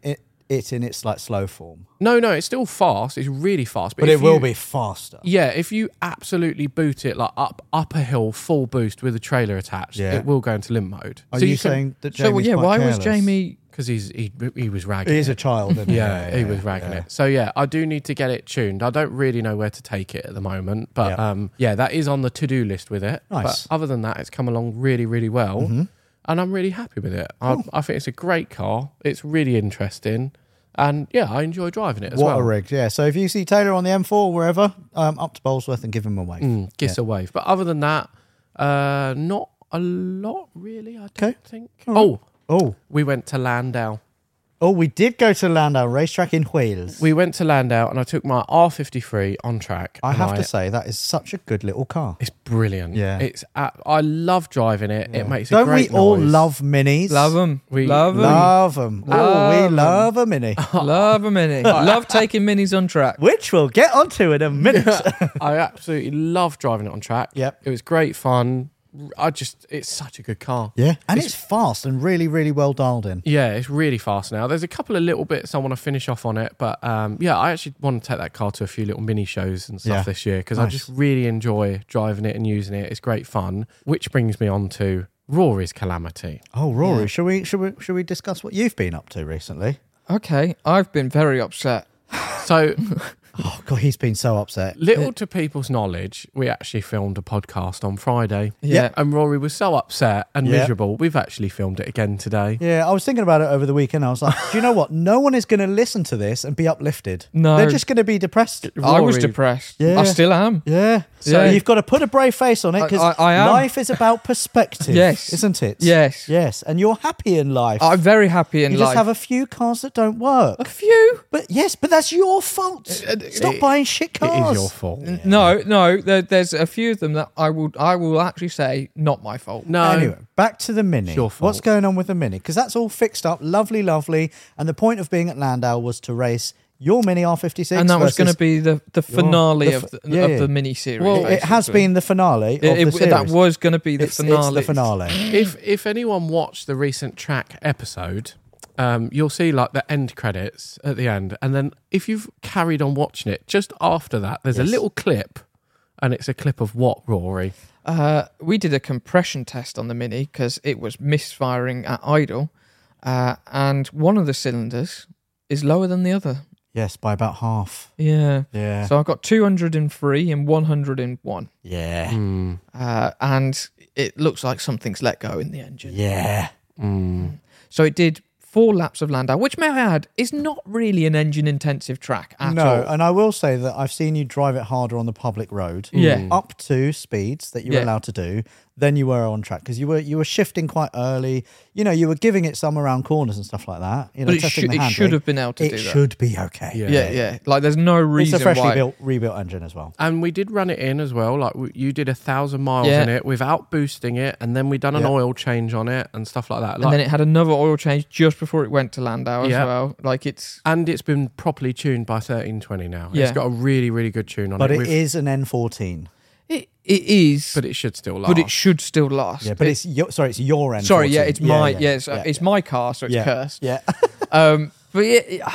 it's in its like slow form. No, it's still fast. It's really fast. But if it will you- be faster. Yeah, if you absolutely boot it like up a hill, full boost with a trailer attached, Yeah. it will go into limp mode. Are you saying that So Jamie's yeah, quite why was careless? Jamie? Because he was ragging. He is it. a child, isn't he? Yeah, he was ragging it. So yeah, I do need to get it tuned. I don't really know where to take it at the moment, but that is on the to-do list with it. Nice. But other than that, it's come along really, really well, and I'm really happy with it. I think it's a great car. It's really interesting, and yeah, I enjoy driving it as What well. a rig, yeah. So if you see Taylor on the M4 or wherever, up to Bolesworth and give him a wave. Kiss a wave. But other than that, not a lot really. I don't Okay. think. All right. We went to Landau. Oh, we did go to Landau racetrack in Wales. We went to Landau, and I took my R53 on track. I and have to say, that is such a good little car. it's brilliant. Yeah. I love driving it. It makes a Don't great we all noise. love minis? Love them. We love them. Love them. Oh, we love a mini. Love a mini. Love taking minis on track. Which we'll get onto in a minute. I absolutely love driving it on track. Yep. It was great fun. It's such a good car. Yeah. And it's fast and really, really well dialed in. Yeah, it's really fast now. There's a couple of little bits I want to finish off on it, but I actually want to take that car to a few little mini shows and stuff Yeah. this year because I Nice. just really enjoy driving it and using it. It's great fun, which brings me on to Rory's calamity. Oh, Rory, should we discuss what you've been up to recently? Okay, I've been very upset. So, Oh, God, he's been so upset. little to people's knowledge, we actually filmed a podcast on Friday. Yeah. And Rory was so upset and Yeah. miserable. We've actually filmed it again today. Yeah, I was thinking about it over the weekend. I was like, do you know what? No one is going to listen to this and be uplifted. No. They're just going to be depressed. I was Rory- depressed. Yeah. I still am. Yeah. So Yeah. you've got to put a brave face on it because I am. life is about perspective. Yes. Isn't it? Yes. Yes. And you're happy in life. I'm very happy in you life. just have a few cars that don't work. a few. But yes, but that's your fault. Stop buying shit It cars. is your fault. No. There's a few of them that I will actually say not my fault. No. Anyway, back to the Mini. It's your fault. What's going on with the Mini? Because that's all fixed up, lovely. And the point of being at Landau was to race your Mini R56. And that was going to versus- be the finale the of f- the, yeah, of yeah. the mini series. Well, it has basically. been the finale of the series. That was going to be the It's finale. the finale. If anyone watched the recent track episode, you'll see like the end credits at the end, and then if you've carried on watching it, just after that, there's a Yes. little clip, and it's a clip of what, Rory? We did a compression test on the Mini because it was misfiring at idle, and one of the cylinders is lower than the other. Yes, by about half. Yeah. Yeah. So I got 203 and 101, Yeah. and it looks like something's let go in the engine. Yeah. So it did 4 laps of Landau, which, may I add, is not really an engine-intensive track at No, all. and I will say that I've seen you drive it harder on the public road. Yeah. Up to speeds that you're Yeah. allowed to do than you were on track because you were shifting quite early. You know, you were giving it some around corners and stuff like that. You know, But it testing the should handling. have been able to It do that. should be okay. Yeah. Like, there's no It's reason a freshly why. rebuilt engine as well. And we did run it in as well. Like you did 1,000 miles Yeah. in it without boosting it, and then we done an Yeah. oil change on it and stuff like that. And then it had another oil change just before it went to Landau as Yeah. well. Like, it's... and it's been properly tuned by 1320 now. Yeah. It's got a really, really good tune on But it. it with- is an N14. It is, but it should still last. but it should still last. Yeah, but it's your N14. Sorry, yeah, it's my it's my car, so it's yeah. cursed. Yeah. But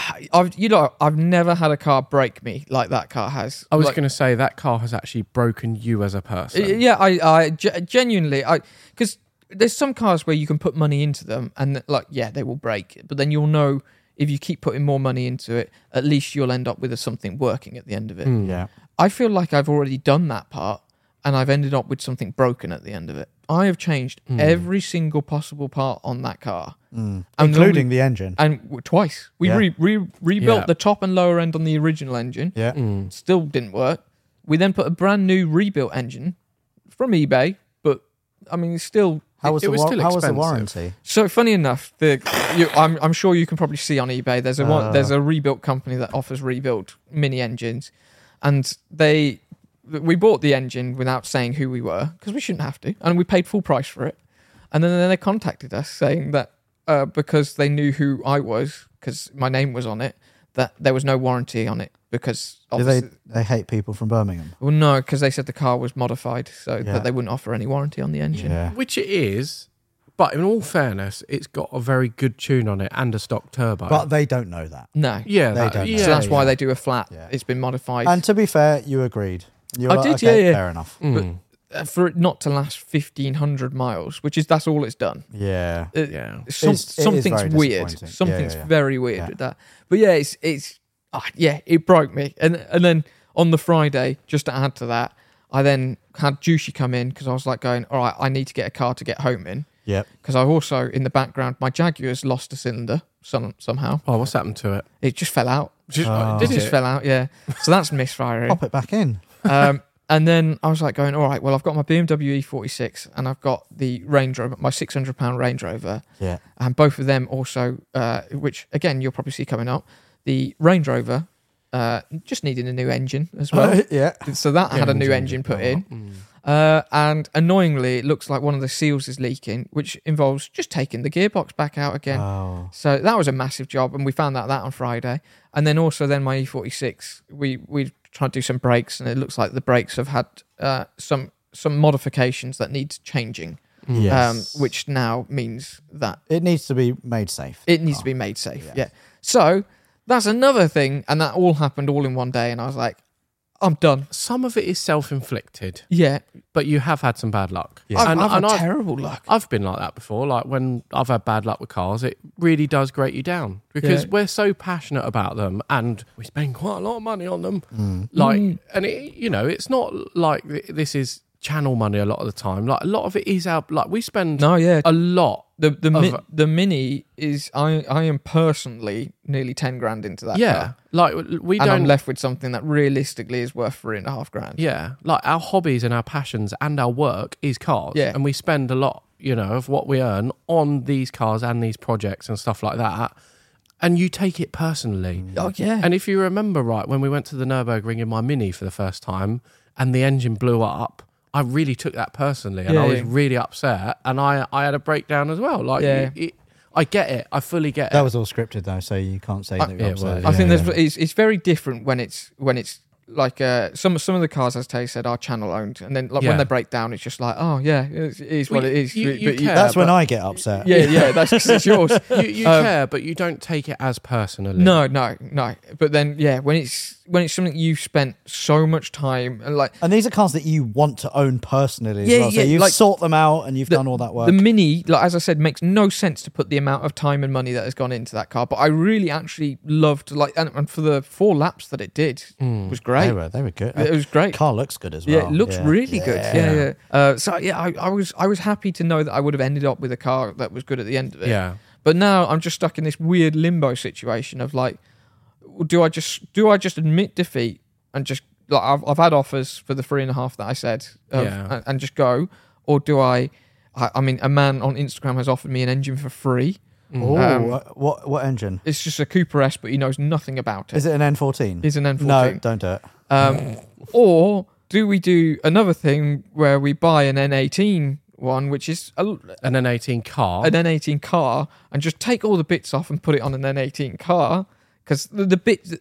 I've never had a car break me like that car has. I was Like, going to say that car has actually broken you as a person. yeah, I genuinely, because there's some cars where you can put money into them and like, yeah, they will break, but then you'll know if you keep putting more money into it, at least you'll end up with something working at the end of it. Yeah. I feel like I've already done that part and I've ended up with something broken at the end of it. I have changed every single possible part on that car. And Including the engine. twice. We Yeah. rebuilt Yeah. the top and lower end on the original engine. Yeah. Still didn't work. We then put a brand new rebuilt engine from eBay, but I mean, it's still... How was it the was still how was the expensive. warranty? So funny enough, I'm sure you can probably see on eBay. There's a rebuilt company that offers rebuilt mini engines, and we bought the engine without saying who we were because we shouldn't have to, and we paid full price for it. And then they contacted us saying that because they knew who I was, because my name was on it, that there was no warranty on it because Do obviously, they hate people from Birmingham? well, no, because they said the car was modified, so Yeah. that they wouldn't offer any warranty on the engine. Yeah. Which it is, But in all fairness, it's got a very good tune on it and a stock turbo. But they don't know that. No. yeah, they don't know. So that's why yeah. they do a flat. Yeah. It's been modified. And to be fair, you agreed. You were I like, did, okay, yeah. fair enough. For it not to last 1,500 miles, that's all it's done. Yeah. Yeah. Something's very weird. disappointing. Something's Yeah. very weird Yeah. with that. But yeah, it broke me. And then on the Friday, just to add to that, I then had Juicy come in because I was like going, all right, I need to get a car to get home in. Yep. Because I also, in the background, my Jaguar's lost a cylinder somehow. Oh, what's happened to it? It just fell out. Oh. It just fell out, yeah. So that's misfiring. Pop it back in. And then I was like going, all right, well, I've got my BMW E46 and I've got the Range Rover, my £600 Range Rover. Yeah. And both of them also, which again, you'll probably see coming up, the Range Rover just needed a new engine as well. Yeah. So that had a new engine engine put did in. And annoyingly, it looks like one of the seals is leaking, which involves just taking the gearbox back out again. Oh. So that was a massive job, and we found out that on Friday. And then also, my E46, we tried to do some brakes, and it looks like the brakes have had some modifications that need changing. Yes. Which now means that It needs to be made safe. it needs to be made safe. Yeah. So that's another thing, and that all happened all in one day, and I was like, I'm done. Some of it is self-inflicted, Yeah. but you have had some bad luck. Yeah. I've had I've- terrible luck. I've been like that before. Like when I've had bad luck with cars, it really does grate you down because Yeah. we're so passionate about them and we spend quite a lot of money on them. Mm. Like, and it, it's not like this is channel money a lot of the time. Like a lot of it is we spend No, yeah. a lot. The Mini is I am personally nearly 10 grand into that Yeah, car. like we And don't. I'm left with something that realistically is worth 3.5 grand. Yeah, like our hobbies and our passions and our work is cars. Yeah. And we spend a lot, of what we earn on these cars and these projects and stuff like that. And you take it personally. Oh yeah. And if you remember right, when we went to the Nürburgring in my Mini for the first time and the engine blew up, I really took that personally and Yeah, I was yeah. really upset and I had a breakdown as well. Like, Yeah. I get it. I fully get That it. was all scripted though, so you can't say that you're yeah, upset. well, I think Yeah, it's very different when it's like some of the cars, as Tay said, are channel owned, and then like Yeah. when they break down, it's just like, oh yeah, it is what Well, it is. you But care. That's when but- I get upset. yeah, that's 'cause it's yours. You care, but you don't take it as personally. No. But then when it's something you've spent so much time and like And these are cars that you want to own personally as Yeah, well. So yeah, you've like- sought them out and you've done all that work. the Mini, like as I said, makes no sense to put the amount of time and money that has gone into that car. But I really actually loved and for the 4 laps that it did was great. They were good. It was great. Car looks good as well. Yeah, it looks really good. Yeah. So I was happy to know that I would have ended up with a car that was good at the end of it. Yeah. But now I'm just stuck in this weird limbo situation of like, do I just admit defeat and just like I've had offers for the 3.5 that I said, and just go, or do I mean, a man on Instagram has offered me an engine for free. Oh, what engine? It's just a Cooper S, but he knows nothing about it. Is it an N14? It's an N14. No, don't do it. Or do we do another thing where we buy an N18 one, which is An N18 car. an N18 car, and just take all the bits off and put it on an N18 car? Because the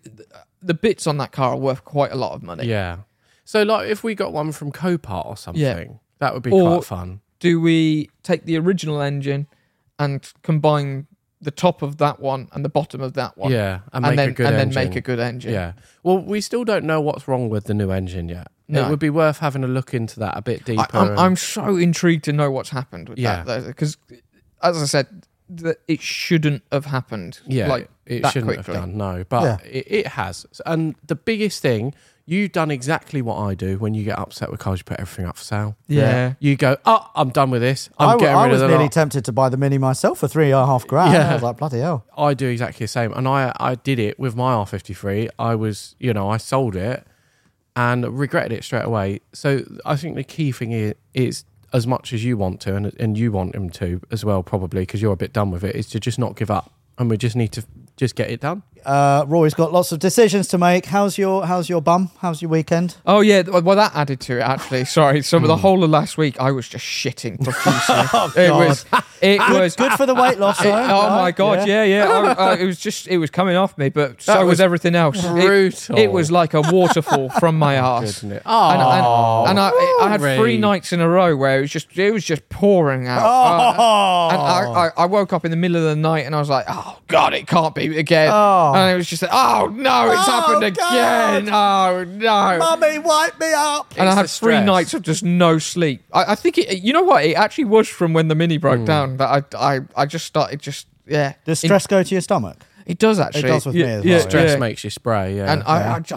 bits on that car are worth quite a lot of money. Yeah. So, like, if we got one from Copart or something, Yeah. that would be Or- quite fun. Do we take the original engine and combine the top of that one and the bottom of that one? Yeah, and and make then a good and engine. then make a good engine. Yeah. Well, we still don't know what's wrong with the new engine yet. No. It would be worth having a look into that a bit deeper. I'm so intrigued to know what's happened with Yeah. that, because as I said, it shouldn't have happened. yeah, like it that shouldn't quickly. have done. No, but it has. And the biggest thing, you've done exactly what I do when you get upset with cars. You put everything up for sale. Yeah. You go, I'm done with this. I I'm getting rid was of the nearly lot. tempted to buy the Mini myself for 3.5 grand. Yeah. I was like, bloody hell. I do exactly the same. And I did it with my R53. I sold it and regretted it straight away. So I think the key thing is as much as you want to, and you want him to as well, probably, because you're a bit done with it, is to just not give up. And we just need to just get it done. Roy's got lots of decisions to make. How's your bum? How's your weekend? Oh yeah, well that added to it actually. Sorry, so the whole of last week I was just shitting profusely. It was Good for the weight loss. though, oh my right? god, yeah. It was coming off me, but so was everything else. brutal. It was like a waterfall from my arse. Isn't it? And I had 3 nights in a row where it was just pouring out. And I woke up in the middle of the night and I was like, oh god, it can't be again. And it was just like, oh no, it's happened again. Oh no, Mummy, wipe me up. and I had the 3 stress. nights of just no sleep. I think you know what? It actually was from when the Mini broke down that I just started yeah. Does stress go to your stomach? It does actually. It does with me as well, Stress yeah. makes you spray. Yeah. And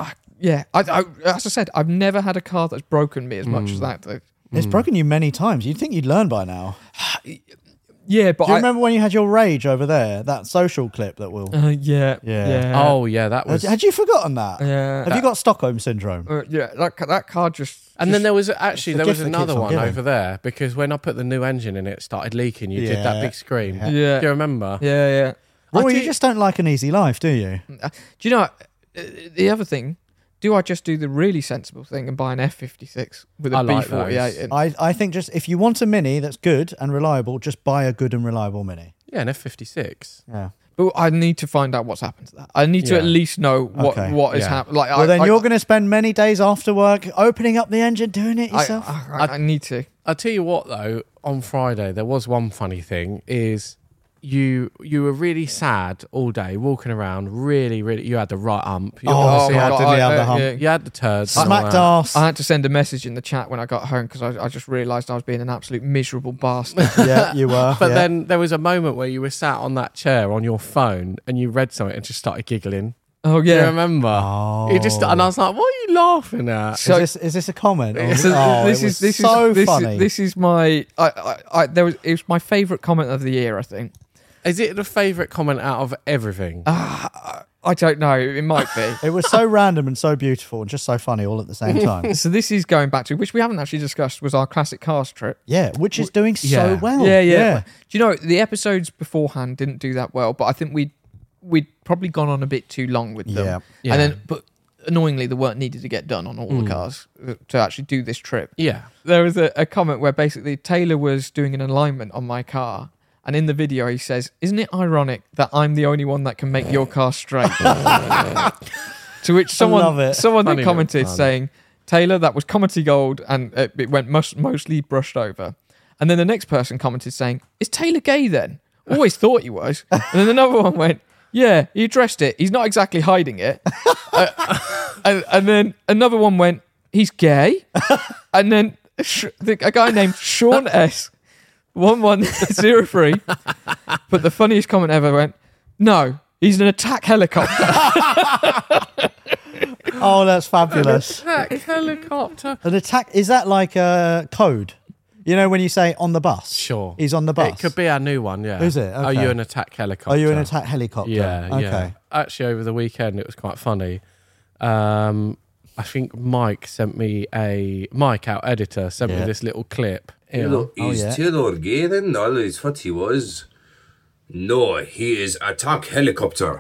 as I said, I've never had a car that's broken me as much as that. Though. It's broken you many times. You'd think you'd learn by now. Yeah, but Do you remember when you had your rage over there? That social clip that will. Yeah. oh yeah, that was. Had you forgotten that? Yeah. Have you got Stockholm syndrome? Yeah, that car just. And then there was It's actually the there was gift that another keeps on one giving. over there because when I put the new engine in, it started leaking. You did Yeah. that big scream. Yeah. Do you remember? Yeah. Roy, you just don't like an easy life, do you? Do you know the other thing? Do I just do the really sensible thing and buy an F56 with a I like B48 those. in? I think just if you want a Mini that's good and reliable, just buy a good and reliable Mini. Yeah, an F56. Yeah. But I need to find out what's happened to that. I need to Yeah. at least know what has Yeah. happened. Like, Well, then you're going to spend many days after work opening up the engine, doing it yourself. I need to. I'll tell you what though, on Friday there was one funny thing is you were really sad all day walking around, really you had the right hump. You obviously my had, God, didn't he have the hump? you had the turds. and all Smacked that. arse. I had to send a message in the chat when I got home because I just realised I was being an absolute miserable bastard. Yeah, you were. But yeah. then there was a moment where you were sat on that chair on your phone and you read something and just started giggling. Oh Do you yeah. remember? You just and I was like, "What are you laughing at?" So- is this a comment? Or- So it was so funny. This is my. It was my favourite comment of the year. I think. Is it the favourite comment out of everything? I don't know. It might be. It was so random and so beautiful and just so funny all at the same time. So this is going back to which we haven't actually discussed was our classic cars trip. Yeah, which is doing so Yeah. well. Yeah. Do you know the episodes beforehand didn't do that well, but I think we'd probably gone on a bit too long with them. Yeah. Yeah. And then, but annoyingly, the work needed to get done on all the cars to actually do this trip. Yeah. There was a comment where basically Taylor was doing an alignment on my car. And in the video, he says, "Isn't it ironic that I'm the only one that can make your car straight?" To which love it. someone then Funny commented little fun. saying, "Taylor, that was comedy gold, and it went mostly brushed over." And then the next person commented saying, "Is Taylor gay then? Always thought he was." And then another one went, "Yeah, he addressed it. He's not exactly hiding it." And then another one went, "He's gay." And then a guy named Sean S. 1103 but the funniest comment ever went, "No, he's an attack helicopter." Oh, that's fabulous. Helicopter. An attack, is that like a code? You know when you say on the bus? Sure. He's on the bus. It could be our new one, yeah. Is it? Are Okay. you an attack helicopter? Are you an attack helicopter? Yeah, Okay. yeah. Actually, over the weekend, it was quite funny. I think Mike, our editor, sent me Yeah. this little clip. You know, is yeah. Taylor gay then? No, it's what he was. No, he is attack helicopter.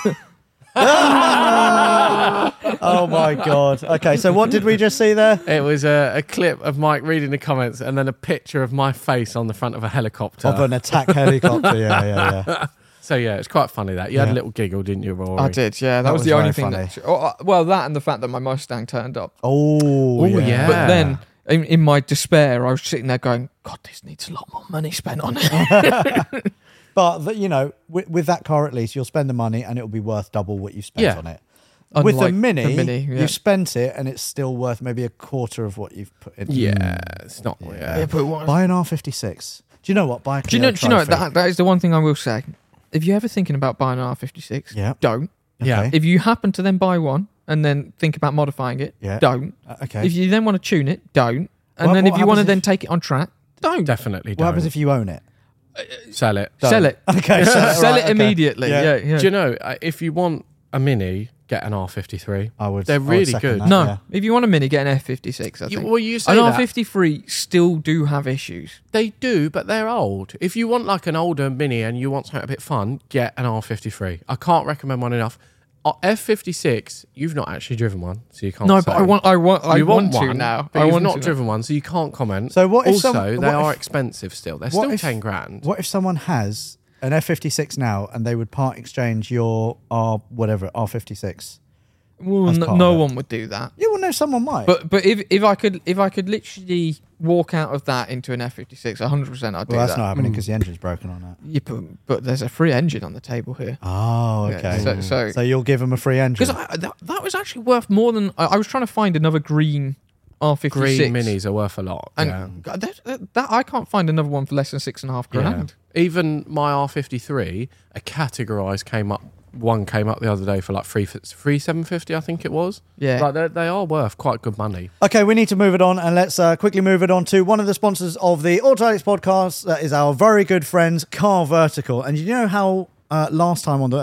Oh my God. Okay, so what did we just see there? It was a clip of Mike reading the comments and then a picture of my face on the front of a helicopter. Of an attack helicopter. Yeah. So, yeah, it's quite funny that. You had Yeah. a little giggle, didn't you, Rory? I did, yeah. That That was was the only very thing funny. that and the fact that my Mustang turned up. Oh, yeah. But then in my despair, I was sitting there going, "God, this needs a lot more money spent on it." But, you know, with that car at least, you'll spend the money and it'll be worth double what you spent Yeah. on it. With the Unlike Mini, yeah. you've spent it and it's still worth maybe a quarter of what you've put in. Yeah, it's not. Yeah. Yeah, but what- Buy an R56. Do you know what? Buy a Do you know Clio Trophy. that is the one thing I will say. If you're ever thinking about buying an R56, Yeah. don't. Yeah. Okay. If you happen to then buy one and then think about modifying it, Yeah. don't. Okay. If you then want to tune it, don't. And What- then what if you want to happens then if- take it on track, don't. Definitely What don't. happens if you own it? Sell it. Sell it. Okay, Sell right, it okay. immediately. Yeah. Yeah. Do you know, if you want a Mini, get an R53. I would. They're I would really second good. that, No, yeah. if you want a Mini, get an F56, I You, think. well, you say An that. R53 still do have issues. They do, but they're old. If you want like an older Mini and you want something a bit fun, get an R53. I can't recommend one enough. F56, you've not actually driven one, so you can't. No, say. but I want to one now. But I you've want not to driven one, so you can't comment. So what if also, some- they what are if- expensive still. They're what still if- 10 grand. What if someone has an F56 now and they would part exchange your R56? Well, as part no of it. one would do that. Yeah, well, no, someone might. But if I could literally walk out of that into an F56, 100% I'd do well, that's that. not happening because the engine's broken on that. Yeah, but there's a free engine on the table here. Oh, Yeah, okay. so So you'll give them a free engine. because that was actually worth more than I was trying to find another green R56. Green minis are worth a lot. And yeah. God, that I can't find another one for less than $6.5 grand. Yeah. Even my R53, a categorised one came up the other day for like three $750, I think it was. Yeah. Like they are worth quite good money. Okay, we need to move it on, and let's quickly move it on to one of the sponsors of the Autolytics podcast. That is our very good friends, Car Vertical. And you know how last time on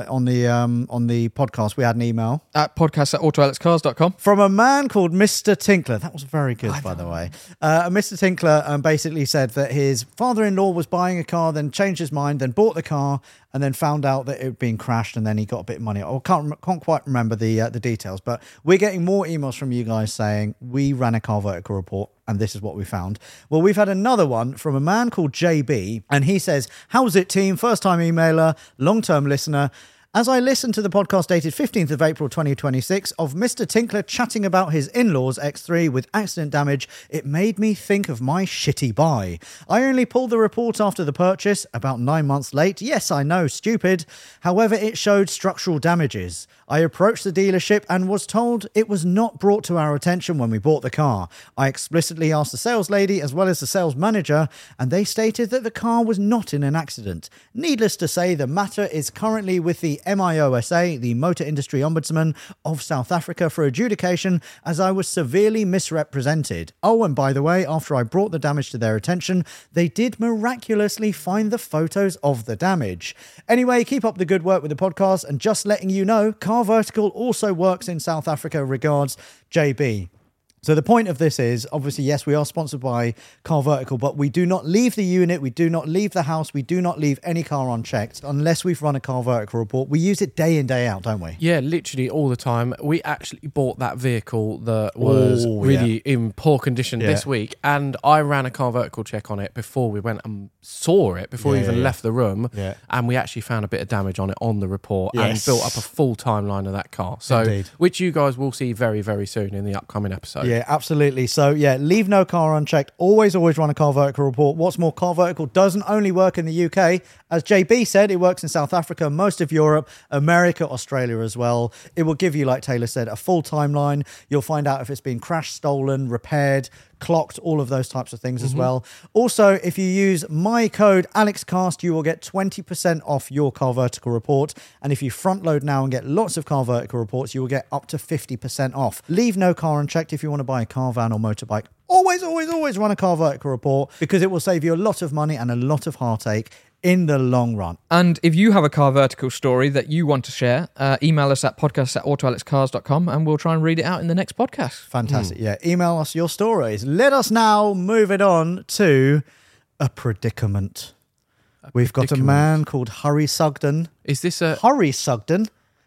the podcast we had an email At podcast@autoalexcars.com. from a man called Mr. Tinkler. That was very good, by the way. Mr. Tinkler basically said that his father-in-law was buying a car, then changed his mind, then bought the car, and then found out that it had been crashed, and then he got a bit of money. I can't quite remember the details, but we're getting more emails from you guys saying we ran a Car Vertical report, and this is what we found. Well, we've had another one from a man called JB, and he says, "How's it, team? First-time emailer, long-term listener. As I listened to the podcast dated 15th of April 2026 of Mr. Tinkler chatting about his in-laws X3 with accident damage, it made me think of my shitty buy. I only pulled the report after the purchase, about 9 months late. Yes, I know, stupid. However, it showed structural damages. I approached the dealership and was told it was not brought to our attention when we bought the car. I explicitly asked the sales lady as well as the sales manager, and they stated that the car was not in an accident. Needless to say, the matter is currently with the MIOSA, the Motor Industry Ombudsman of South Africa, for adjudication, as I was severely misrepresented. Oh, and by the way, after I brought the damage to their attention, they did miraculously find the photos of the damage. Anyway, keep up the good work with the podcast, and just letting you know, Car Vertical also works in South Africa. Regards, JB." So the point of this is, obviously, yes, we are sponsored by Car Vertical, but we do not leave the unit, we do not leave the house, we do not leave any car unchecked unless we've run a Car Vertical report. We use it day in, day out, don't we? Yeah, literally all the time. We actually bought that vehicle that was really in poor condition this week, and I ran a Car Vertical check on it before we went and saw it, before we even left the room, and we actually found a bit of damage on it on the report and built up a full timeline of that car. So, Indeed. which you guys will see very, very soon in the upcoming episode. Yeah, absolutely. So, yeah, leave no car unchecked. Always run a Car Vertical report. What's more, Car Vertical doesn't only work in the UK. As JB said, it works in South Africa, most of Europe, America, Australia as well. It will give you, like Taylor said, a full timeline. You'll find out if it's been crashed, stolen, repaired, clocked, all of those types of things as well. Also, if you use my code AlexCast, you will get 20% off your Car Vertical report. And if you front load now and get lots of Car Vertical reports, you will get up to 50% off. Leave no car unchecked if you want to buy a car, van or motorbike. Always run a Car Vertical report, because it will save you a lot of money and a lot of heartache in the long run. And if you have a Car Vertical story that you want to share, email us at podcast@autoalexcars.com and we'll try and read it out in the next podcast. Fantastic. Yeah, email us your stories. Let us now move it on to a predicament. We've got a man called Harry Sugden. Is this Harry Sugden,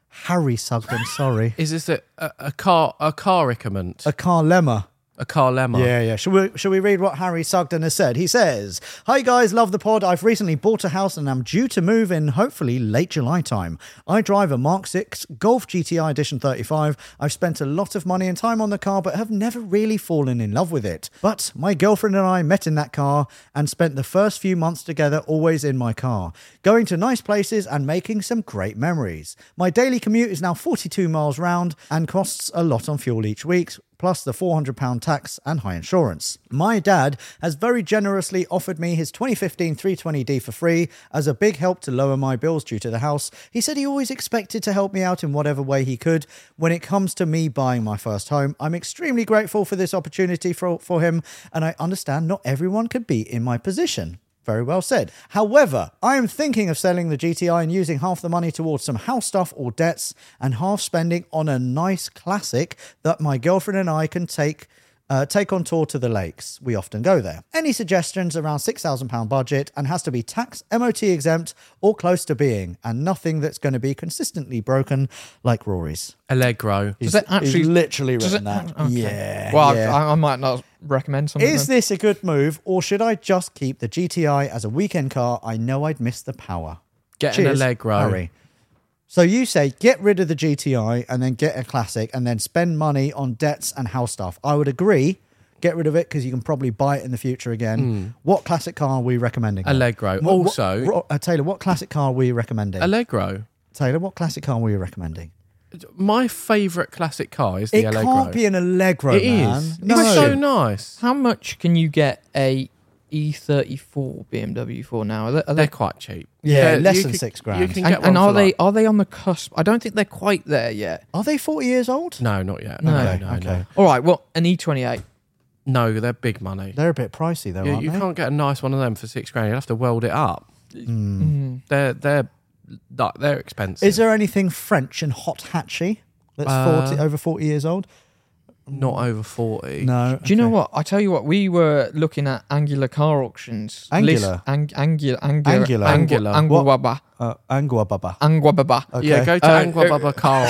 sorry. Is this a car recommend? A car lemma. A car lemma? Yeah. Shall we read what Harry Sugden has said? He says, "Hi guys, love the pod. I've recently bought a house and I'm due to move in hopefully late July time. I drive a Mark 6 Golf GTI Edition 35. I've spent a lot of money and time on the car but have never really fallen in love with it. But my girlfriend and I met in that car and spent the first few months together always in my car, going to nice places and making some great memories. My daily commute is now 42 miles round and costs a lot on fuel each week, plus the £400 tax and high insurance. My dad has very generously offered me his 2015 320D for free as a big help to lower my bills due to the house. He said he always expected to help me out in whatever way he could when it comes to me buying my first home. I'm extremely grateful for this opportunity for him, and I understand not everyone could be in my position." Very well said. However, I am thinking of selling the GTI and using half the money towards some house stuff or debts and half spending on a nice classic that my girlfriend and I can take Take on tour to the lakes. We often go there. Any suggestions around £6,000 budget and has to be tax MOT exempt or close to being, and nothing that's going to be consistently broken like Rory's. Allegro. He's, Does it actually- he's literally does written it- that. okay. Yeah. Well, yeah. I might not recommend something. Is this a good move, or should I just keep the GTI as a weekend car? I know I'd miss the power. Get an Cheers, Allegro. Harry. So you say get rid of the GTI and then get a classic and then spend money on debts and house stuff. I would agree. Get rid of it because you can probably buy it in the future again. What classic car are we recommending? Allegro. Taylor, what classic car are we recommending? Allegro. Taylor, what classic car are we recommending? My favourite classic car is the It Allegro. can't be an Allegro, It man. is. No. It's so nice. How much can you get a E34 BMW for now? Are They're they, quite cheap. Yeah, You less can- than you £6 can grand. get and one are for they are they on the cusp? I don't think they're quite there yet. Are they 40 years old? No, not yet. No. Okay. All right, well, an E28. No, they're big money. They're a bit pricey though, aren't You they? can't get a nice one of them for £6 grand. You have to weld it up. Hmm. They're expensive. Is there anything French and hot hatchy that's over 40 years old? Not over 40. No. Do you know okay. what? I tell you what, we were looking at Angular car auctions. Angular? Angular. Angular. Anguababa. Angua Baba. Anguababa. Okay. Yeah, go to Angua Baba Car.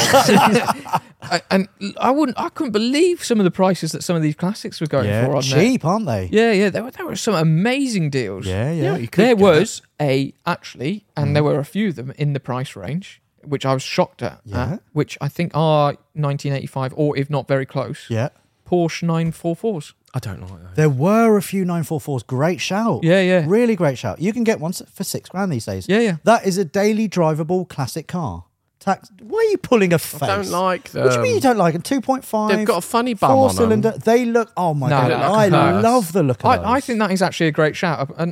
And I couldn't believe some of the prices that some of these classics were going for on cheap, aren't they? there. Yeah, there were some amazing deals. Yeah. You could There get was and there were a few of them in the price range, which I was shocked at, Yeah. which I think are 1985 or if not very close. Yeah. Porsche 944s. I don't like those. There were a few 944s. Great shout. Yeah. Really great shout. You can get one for £6 grand these days. Yeah. That is a daily drivable classic car. Why are you pulling a face? I don't like them. What do you mean you don't like them? 2.5. They've got a funny bum on them. Four-cylinder. They look. Oh my No, god! they look I nice. love the look of those. I think that is actually a great shout. A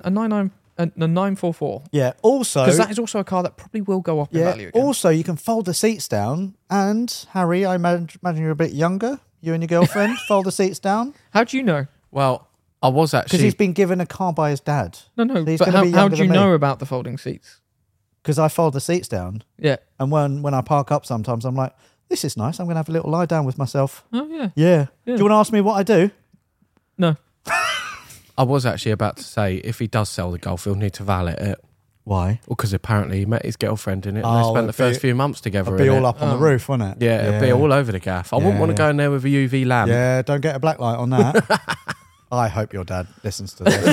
944. Yeah. Also, Because that is also a car that probably will go up in value again. Also, you can fold the seats down. And Harry, I imagine you're a bit younger. You and your girlfriend fold the seats down How do you know? Well, I was because actually. he's been given a car by his dad. No, So he's but gonna be how younger do you than me. know about the folding seats? Because I fold the seats down, Yeah. and when I park up, sometimes I'm like, "This is nice. I'm going to have a little lie down with myself." Oh, yeah. Yeah. Do you want to ask me what I do? No. I was actually about to say if he does sell the Golf, he'll need to valet it. Why? Well, because apparently he met his girlfriend in it and Oh, they spent the it'd first be- few months together. It'll be in all it. up on the roof, won't it? Yeah, it'll be all over the gaff. I wouldn't want to yeah. go in there with a UV lamp. Yeah, don't get a black light on that. I hope your dad listens to this.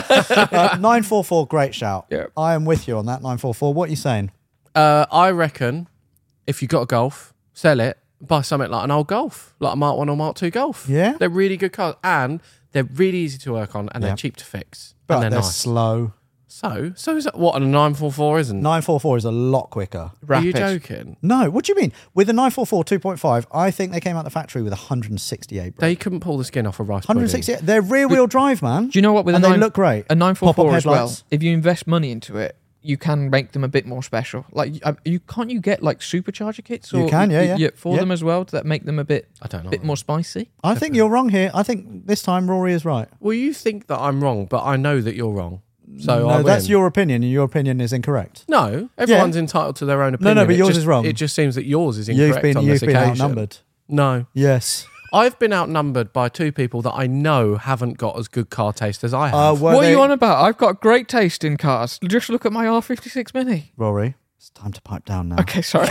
944, great shout. Yeah. I am with you on that, 944. What are you saying? I reckon if you got a Golf, sell it, buy something like an old Golf, like a Mark 1 or Mark 2 Golf. Yeah? They're really good cars and they're really easy to work on and Yeah. they're cheap to fix. But and they're they're nice. slow. So is that what, and a 944 isn't? 944 is a lot quicker. Are you Rapid. joking? No, what do you mean? With the 944 2.5, I think they came out the factory with 168 brake. They couldn't pull the skin off a rice pudding. 168. They're rear-wheel drive, man. Do you know what? With and a they 9 look great. A 944 Pop-up as well. headlights. If you invest money into it, you can make them a bit more special. Like you can't you get like supercharger kits? You Or can, yeah. for Yeah. them as well that make them a bit I don't know. bit more spicy. I think you're wrong here. I think this time Rory is right. Well, you think that I'm wrong, but I know that you're wrong. So I No, that's win. your opinion, and your opinion is incorrect. No, everyone's entitled to their own opinion. no, but It yours just- is wrong. It just seems that yours is incorrect on You've this been occasion. outnumbered. No, Yes. I've been outnumbered by two people that I know haven't got as good car taste as I have. Were What are they- you on about? I've got great taste in cars. Just look at my R56 Mini. Rory, it's time to pipe down now. Okay, sorry.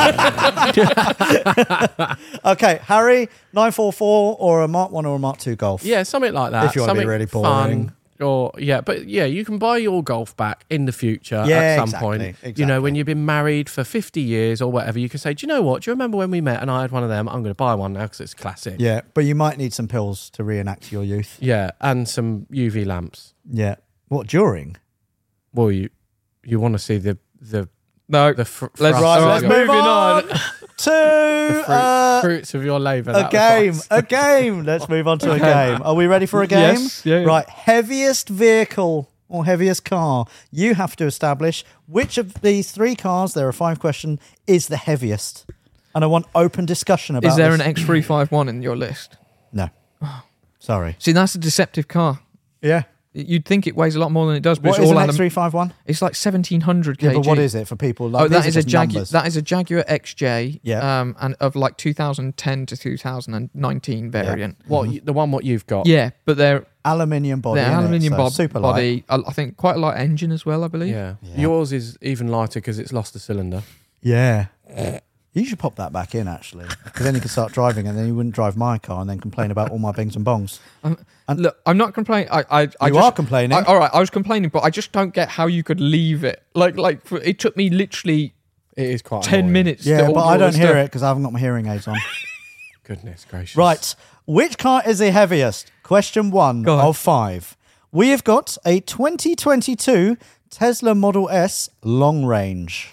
Okay, Harry, 944 or a Mark 1 or a Mark 2 Golf? Yeah, something like that. If you wanna be something really fun. boring. Or but you can buy your Golf back in the future Yeah, at some exactly, point. exactly. You know, when you've been married for 50 years or whatever, you can say, "Do you know what? Do you remember when we met and I had one of them? I'm going to buy one now because it's classic." Yeah, but you might need some pills to reenact your youth. Yeah, and some UV lamps. Yeah. What, during? Well, you want to see the No. the Let's- thrust right, of let's your- move on. to fruits of your labour. a game. A game. Let's move on to a game. Are we ready for a game? Yes, yeah. Right. Heaviest vehicle or heaviest car. You have to establish which of these three cars, there are 5 questions, is the heaviest. And I want open discussion about Is there this. an X351 in your list? No. Sorry. See, that's a deceptive car. Yeah. You'd think it weighs a lot more than it does, but What it's is all an anim- X351? It's like 1,700 kg. Yeah, but what is it for people? Like, Oh, that these is are a just Jaguar. numbers. That is a Jaguar XJ. Yeah. And of like 2010 to 2019 variant. The one what you've got? Yeah, but they're Aluminium body. they're innit? aluminium So super light. body. I think quite a light engine as well. I believe. Yeah. Yeah. Yours is even lighter because it's lost a cylinder. Yeah. You should pop that back in, actually, because then you could start driving, and then you wouldn't drive my car and then complain about all my bings and bongs. And look, I'm not complaining. I You just, are complaining. all right, I was complaining, but I just don't get how you could leave it. It took me literally It is quite 10 annoying. minutes. Yeah, to but order I all don't this hear stuff. it because I haven't got my hearing aids on. Goodness gracious. Right. Which car is the heaviest? Question 1 Go on. of 5. We have got a 2022 Tesla Model S long range.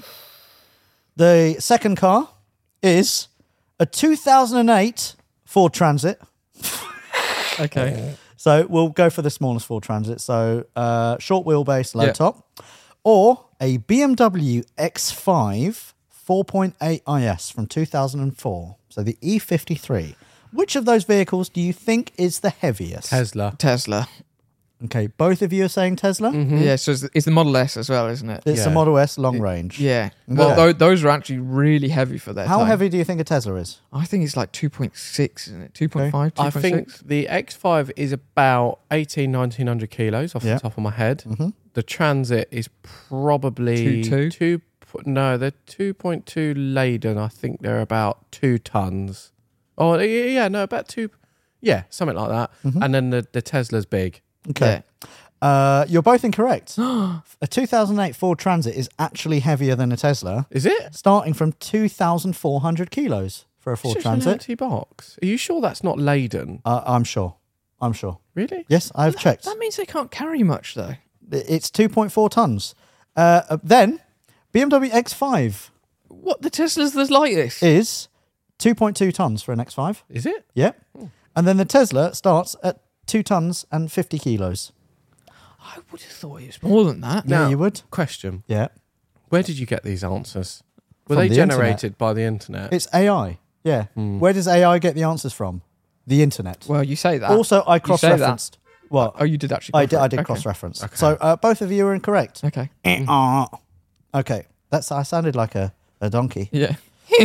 The second car is a 2008 Ford Transit. Okay. So we'll go for the smallest Ford Transit. So short wheelbase, low Yeah. top. Or a BMW X5 4.8 IS from 2004. So the E53. Which of those vehicles do you think is the heaviest? Tesla. Okay, both of you are saying Tesla? Yeah, so it's the Model S as well, isn't it? It's a Yeah. Model S long range. Yeah. Okay. Well, those are actually really heavy for their How time. heavy do you think a Tesla is? I think it's like 2.6, isn't it? 2.5, 2.6? I think the X5 is about 1900 kilos off Yeah. the top of my head. Mm-hmm. The Transit is probably 2.2? They're 2.2 laden. I think they're about 2 tons. Oh, yeah, no, about 2. Yeah, something like that. Mm-hmm. And then the Tesla's big. Okay. You're both incorrect. A 2008 Ford Transit is actually heavier than a Tesla, Is it? starting from 2,400 kilos for a Ford It's just an Transit. empty box. Are you sure that's not laden? I'm sure. Really? Yes, I've checked. That means they can't carry much, though. It's 2.4 tons. Then BMW X5 What? The Tesla's the lightest? is 2.2 tons for an X5. Is it? Yep. And then the Tesla starts at 2 tons and 50 kilos. I would have thought it was more than that. Yeah, Now- you would. Question. Yeah. Where did you get these answers? Were From they the generated by the internet? It's AI. Yeah. Where does AI get the answers from? The internet. Well, you say that. Also, I You say that. cross-referenced. What? Oh, you did actually. I go for it. did Okay. cross-reference. Okay. So both of you are incorrect. Okay. Okay. I sounded like a donkey. Yeah.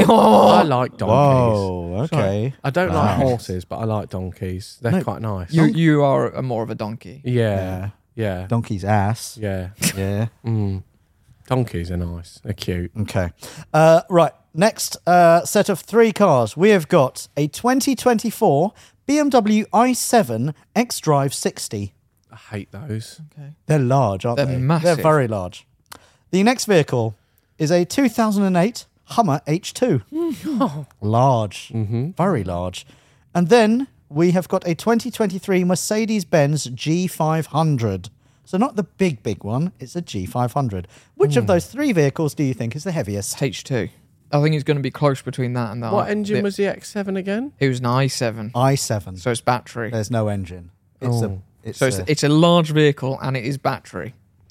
I like donkeys. Whoa. Okay. Sorry. I don't like Nice. horses, but I like donkeys. They're No, quite nice. You are more of a donkey. Yeah. Yeah. Donkey's ass. Yeah. Yeah. Donkeys are nice. They're cute. Okay. Right. Next set of 3 cars. We have got a 2024 BMW i7 xDrive 60. I hate those. Okay. They're large, aren't They're they? massive. They're very large. The next vehicle is a 2008 Hummer H2. Large. Very large. And then we have got a 2023 Mercedes-Benz G500. So not the big one, it's a G500. Which of those 3 vehicles do you think is the heaviest? H2. I think it's going to be close between that and that. What engine was the X7 again? It was an i7. i7. So it's battery. There's no engine. It's Oh. It's a large vehicle and it is battery.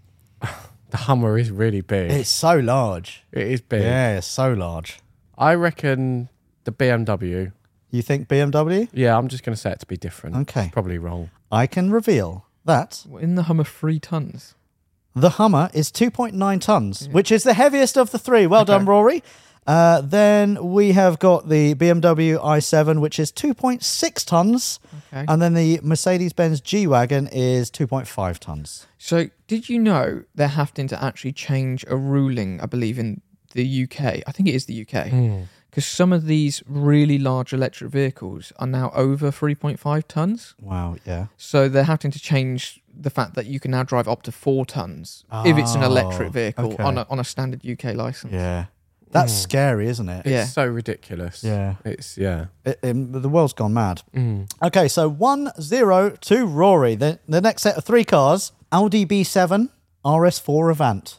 The Hummer is really big. it's so large. It is big. Yeah, it's so large. I reckon the BMW. You think BMW? Yeah, I'm just going to say it to be different. Okay. It's probably wrong. I can reveal that In the Hummer, 3 tons. the Hummer is 2.9 tons, which is the heaviest of the 3. Well done, Rory. Then we have got the BMW i7, which is 2.6 tons. Okay. And then the Mercedes-Benz G-Wagon is 2.5 tons. So, did you know they're having to actually change a ruling, I believe, in the UK? I think it is the UK. Because some of these really large electric vehicles are now over 3.5 tons. Wow, yeah. So, they're having to change the fact that you can now drive up to 4 tons if it's an electric vehicle okay. on a standard UK license. Yeah. That's scary, isn't it? Yeah. It's so ridiculous. Yeah. It's, yeah. The world's gone mad. Okay, so 1-0 to Rory. The next set of 3 cars, Audi B7 RS4 Avant.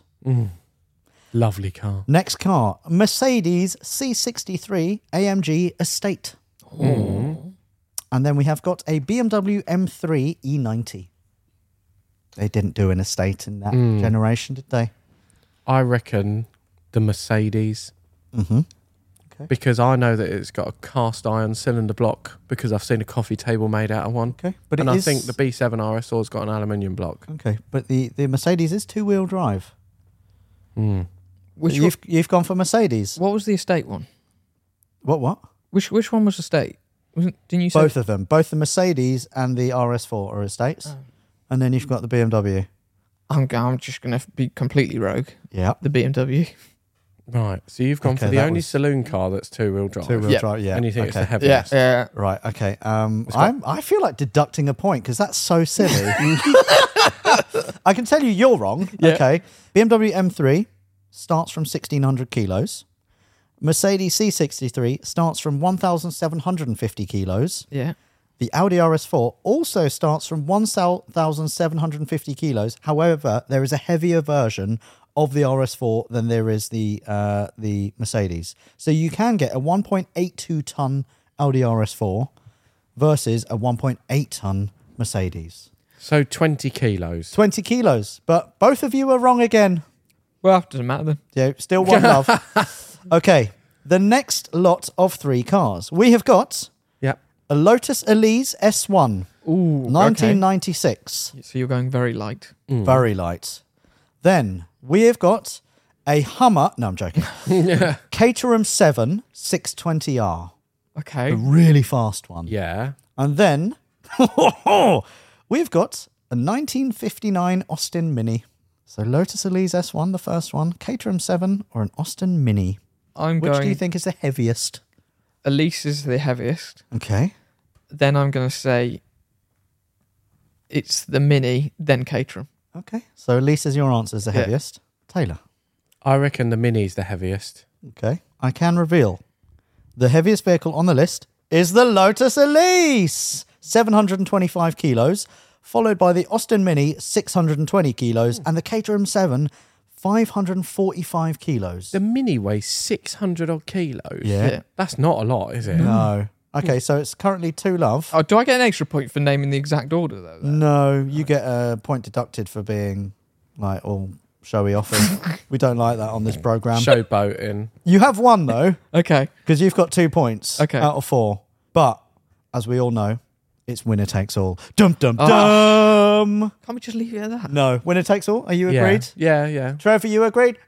Lovely car. Next car, Mercedes C63 AMG Estate. And then we have got a BMW M3 E90. They didn't do an Estate in that generation, did they? I reckon the Mercedes. Okay. because I know that it's got a cast iron cylinder block because I've seen a coffee table made out of one. Okay, but I think the B7 RS4's got an aluminium block. Okay, but the Mercedes is two-wheel drive. Which You've gone for Mercedes. what was the estate one? What? Which one was estate? Didn't you say Both of them. Both the Mercedes and the RS4 are estates. And then you've got the BMW. I'm just going to be completely rogue. Yeah. The BMW. Right, so you've gone Okay, for the that only was- saloon car that's two-wheel drive. Two-wheel Yeah. drive, yeah. And you think it's the Okay. heaviest. Yeah. Right, okay. I feel like deducting a point because that's so silly. I can tell you you're wrong. Yeah. Okay. BMW M3 starts from 1,600 kilos. Mercedes C63 starts from 1,750 kilos. Yeah. The Audi RS4 also starts from 1,750 kilos. However, there is a heavier version of the RS4 than there is the Mercedes. So you can get a 1.82 ton Audi RS4 versus a 1.8 ton Mercedes. So 20 kilos. 20 kilos. But both of you are wrong again. Well, doesn't matter then. Yeah, still one love. Okay, the next lot of 3 cars. We have got Yep. a Lotus Elise S1, Ooh. 1996. Okay. So you're going very light. Very light. Then we have got a Hummer. No, I'm joking. Caterham 7 620R. Okay. A really fast one. Yeah. And then we've got a 1959 Austin Mini. So Lotus Elise S1, the first one, Caterham 7 or an Austin Mini. Which do you think is the heaviest? Elise is the heaviest. Okay. Then I'm going to say it's the Mini, then Caterham. Okay. So Elise is your answer is the Yeah. heaviest. Taylor. I reckon the Mini's the heaviest. Okay. I can reveal the heaviest vehicle on the list is the Lotus Elise, 725 kilos, followed by the Austin Mini, 620 kilos, and the Caterham 7, 545 kilos. The Mini weighs 600 odd kilos. Yeah. That's not a lot, is it? No. Okay, so it's currently 2-love. Oh, do I get an extra point for naming the exact order though? then? No, you get a point deducted for being like all showy offing. We don't like that on this program. Showboating. You have one though, Okay. because you've got 2 points Okay. out of 4. But as we all know, it's winner takes all. Dum dum Oh. dum. Can't we just leave it at that? No, winner takes all. Are you agreed? Yeah. Trevor, you agreed?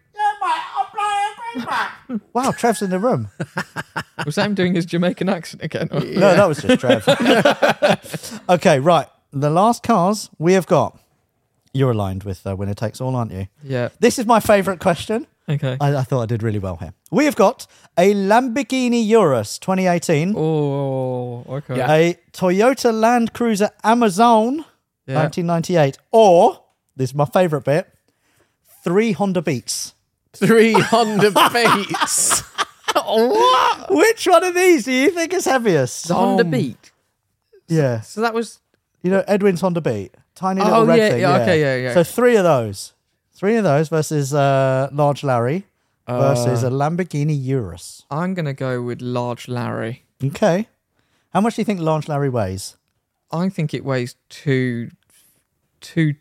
Wow, Trev's in the room. Was that him doing his Jamaican accent again? Or- No, that was just Trev. Okay, right. The last cars we have got. You're aligned with winner takes all, aren't you? Yeah. This is my favourite question. Okay. I thought I did really well here. We have got a Lamborghini Urus 2018, Oh, okay. Yeah. a Toyota Land Cruiser Amazon Yeah. 1998, or, this is my favourite bit, 3 Honda Beats. 300 beats. What? Which one of these do you think is heaviest? The Honda Beat. Yeah. So that was. You know, Edwin's Honda Beat. Tiny little Oh, red yeah, thing. yeah, okay, yeah. So 3 of those. 3 of those versus Large Larry versus a Lamborghini Urus. I'm going to go with Large Larry. Okay. How much do you think Large Larry weighs? I think it weighs 2.3.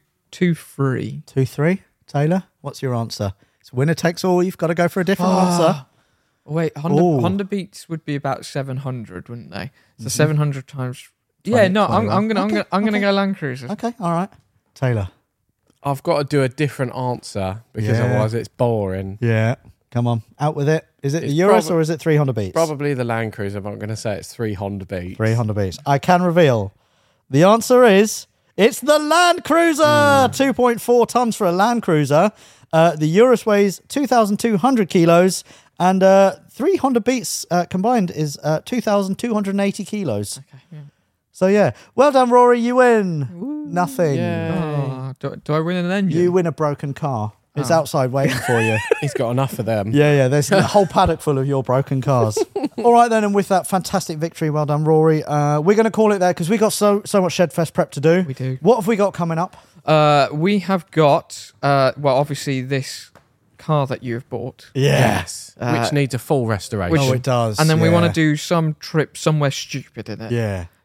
2-3. Taylor, what's your answer? It's winner takes all. You've got to go for a different answer. Wait, Ooh. Honda Beats would be about 700, wouldn't they? So Mm-hmm. 700 times. Yeah, no, I'm 21. gonna Okay. go Land Cruiser. Okay, all right. Taylor. I've got to do a different answer because Yeah. otherwise it's boring. Yeah. Come on, out with it. Is it the It's Urus prob- or is it 3 Honda Beats? Probably the Land Cruiser, but I'm going to say it's 3 Honda Beats. 3 Honda Beats. I can reveal. The answer is it's the Land Cruiser. 2.4 tons for a Land Cruiser. The Urus weighs 2,200 kilos, and 3 Honda Beats combined is 2,280 kilos. Okay, yeah. So yeah, well done, Rory. You win. Nothing. Yeah. Oh, do I win an engine? You win a broken car. It's outside waiting for you. He's got enough of them. Yeah. There's a whole paddock full of your broken cars. All right then, and with that fantastic victory, well done, Rory. We're going to call it there because we got so much Shedfest prep to do. We do. What have we got coming up? We have got, obviously this car that you have bought. Yes. Which needs a full restoration. Which- Oh, it does. And then we want to yeah. do some trip somewhere stupid in it. Yeah.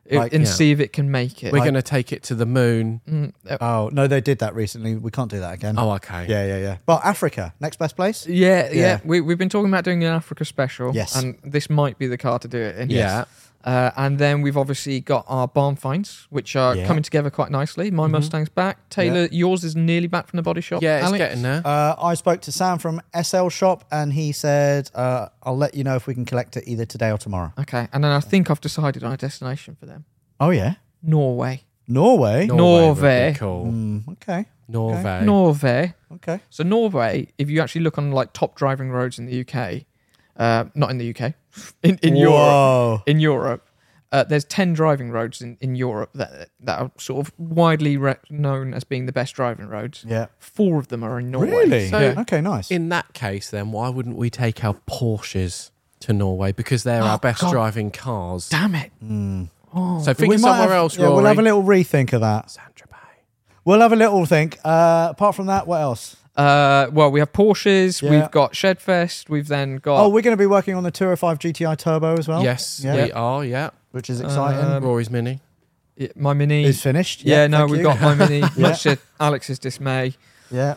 and see if it can make it. We're going to take it to the moon. Oh, no, they did that recently. We can't do that again. Oh, okay. Yeah. But Africa, next best place? Yeah. We've been talking about doing an Africa special. Yes. And this might be the car to do it in. Yeah. And then we've obviously got our barn finds, which are coming together quite nicely. My Mustang's back. Taylor, yours is nearly back from the body shop. Yeah, it's Alex? getting there. I spoke to Sam from SL Shop, and he said, I'll let you know if we can collect it either today or tomorrow. Okay. And then I think I've decided on a destination for them. Oh, yeah? Norway. Norway? Norway. Would be cool. Okay. Norway. Norway. Okay. So Norway, if you actually look on like top driving roads in the UK, not in the UK, in Europe, Whoa. in Europe, there's 10 driving roads in Europe that are sort of widely known as being the best driving roads. Yeah. 4 of them are in Norway. Really? So- Yeah. Okay, nice. In that case, then, why wouldn't we take our Porsches to Norway? Because they're our best God. driving cars. Damn it. So think of somewhere else, Rory. we'll have a little rethink of that. Saint-Tropez. We'll have a little think. Apart from that, what else? Well, we have Porsches, Yeah. we've got Shedfest, we've then got... Oh, we're going to be working on the 205 GTI Turbo as well. Yes, Yeah. we are, yeah. Which is exciting. Rory's Mini. my Mini. Is finished. Yeah, no, thank we've you. got my Mini, much to Alex's dismay. Yeah.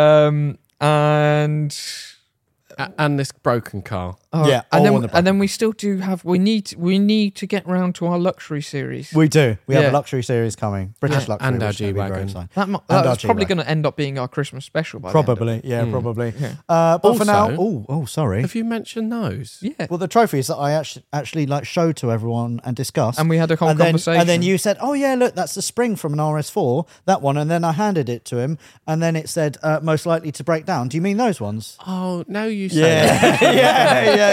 And... And this broken car. Yeah, and all on the then we still do have we need to get round to our luxury series. We do. We have Yeah. a luxury series coming. British Yeah. luxury. And our which is gonna be very G-Wagon. exciting. That's our probably G-Wagon. going to end up being our Christmas special by the end of Probably. it. Yeah, probably. Yeah. But for now, Also- sorry. Have you mentioned those? Yeah. Well, the trophies that I actually like showed to everyone and discussed. And we had a whole and then, conversation. And then you said, "Oh yeah, look, that's the spring from an RS4, that one." And then I handed it to him, and then it said, "Most likely to break down." Do you mean those ones? Oh, now you say that. Yeah.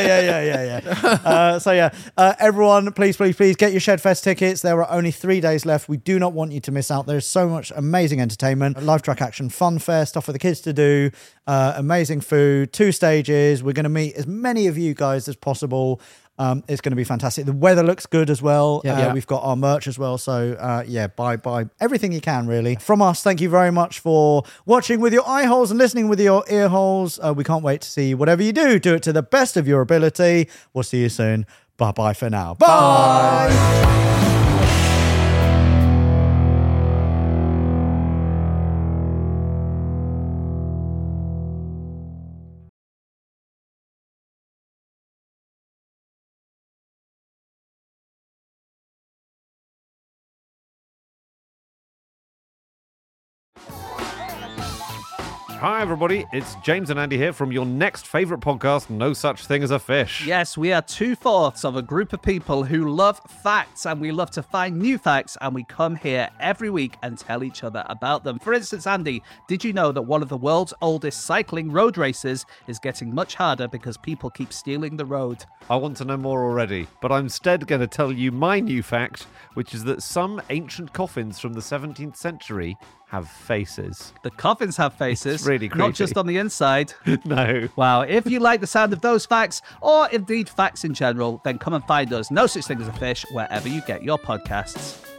So yeah, everyone, please get your Shedfest tickets. There are only 3 days left. We do not want you to miss out. There's so much amazing entertainment, live track action, fun fair, stuff for the kids to do, amazing food, 2 stages. We're going to meet as many of you guys as possible. It's going to be fantastic. The weather looks good as well. Yeah. We've got our merch as well. So buy everything you can, really. From us, thank you very much for watching with your eye holes and listening with your ear holes. We can't wait to see whatever you do. Do it to the best of your ability. We'll see you soon. Bye-bye for now. Bye. Hi, everybody. It's James and Andy here from your next favourite podcast, No Such Thing as a Fish. Yes, we are 2/4 of a group of people who love facts, and we love to find new facts, and we come here every week and tell each other about them. For instance, Andy, did you know that one of the world's oldest cycling road races is getting much harder because people keep stealing the road? I want to know more already, but I'm instead going to tell you my new fact, which is that some ancient coffins from the 17th century have faces. The coffins have faces, It's really not creepy. just on the inside. No. Wow, if you like the sound of those facts, or indeed facts in general, then come and find us, No Such Thing as a Fish, wherever you get your podcasts.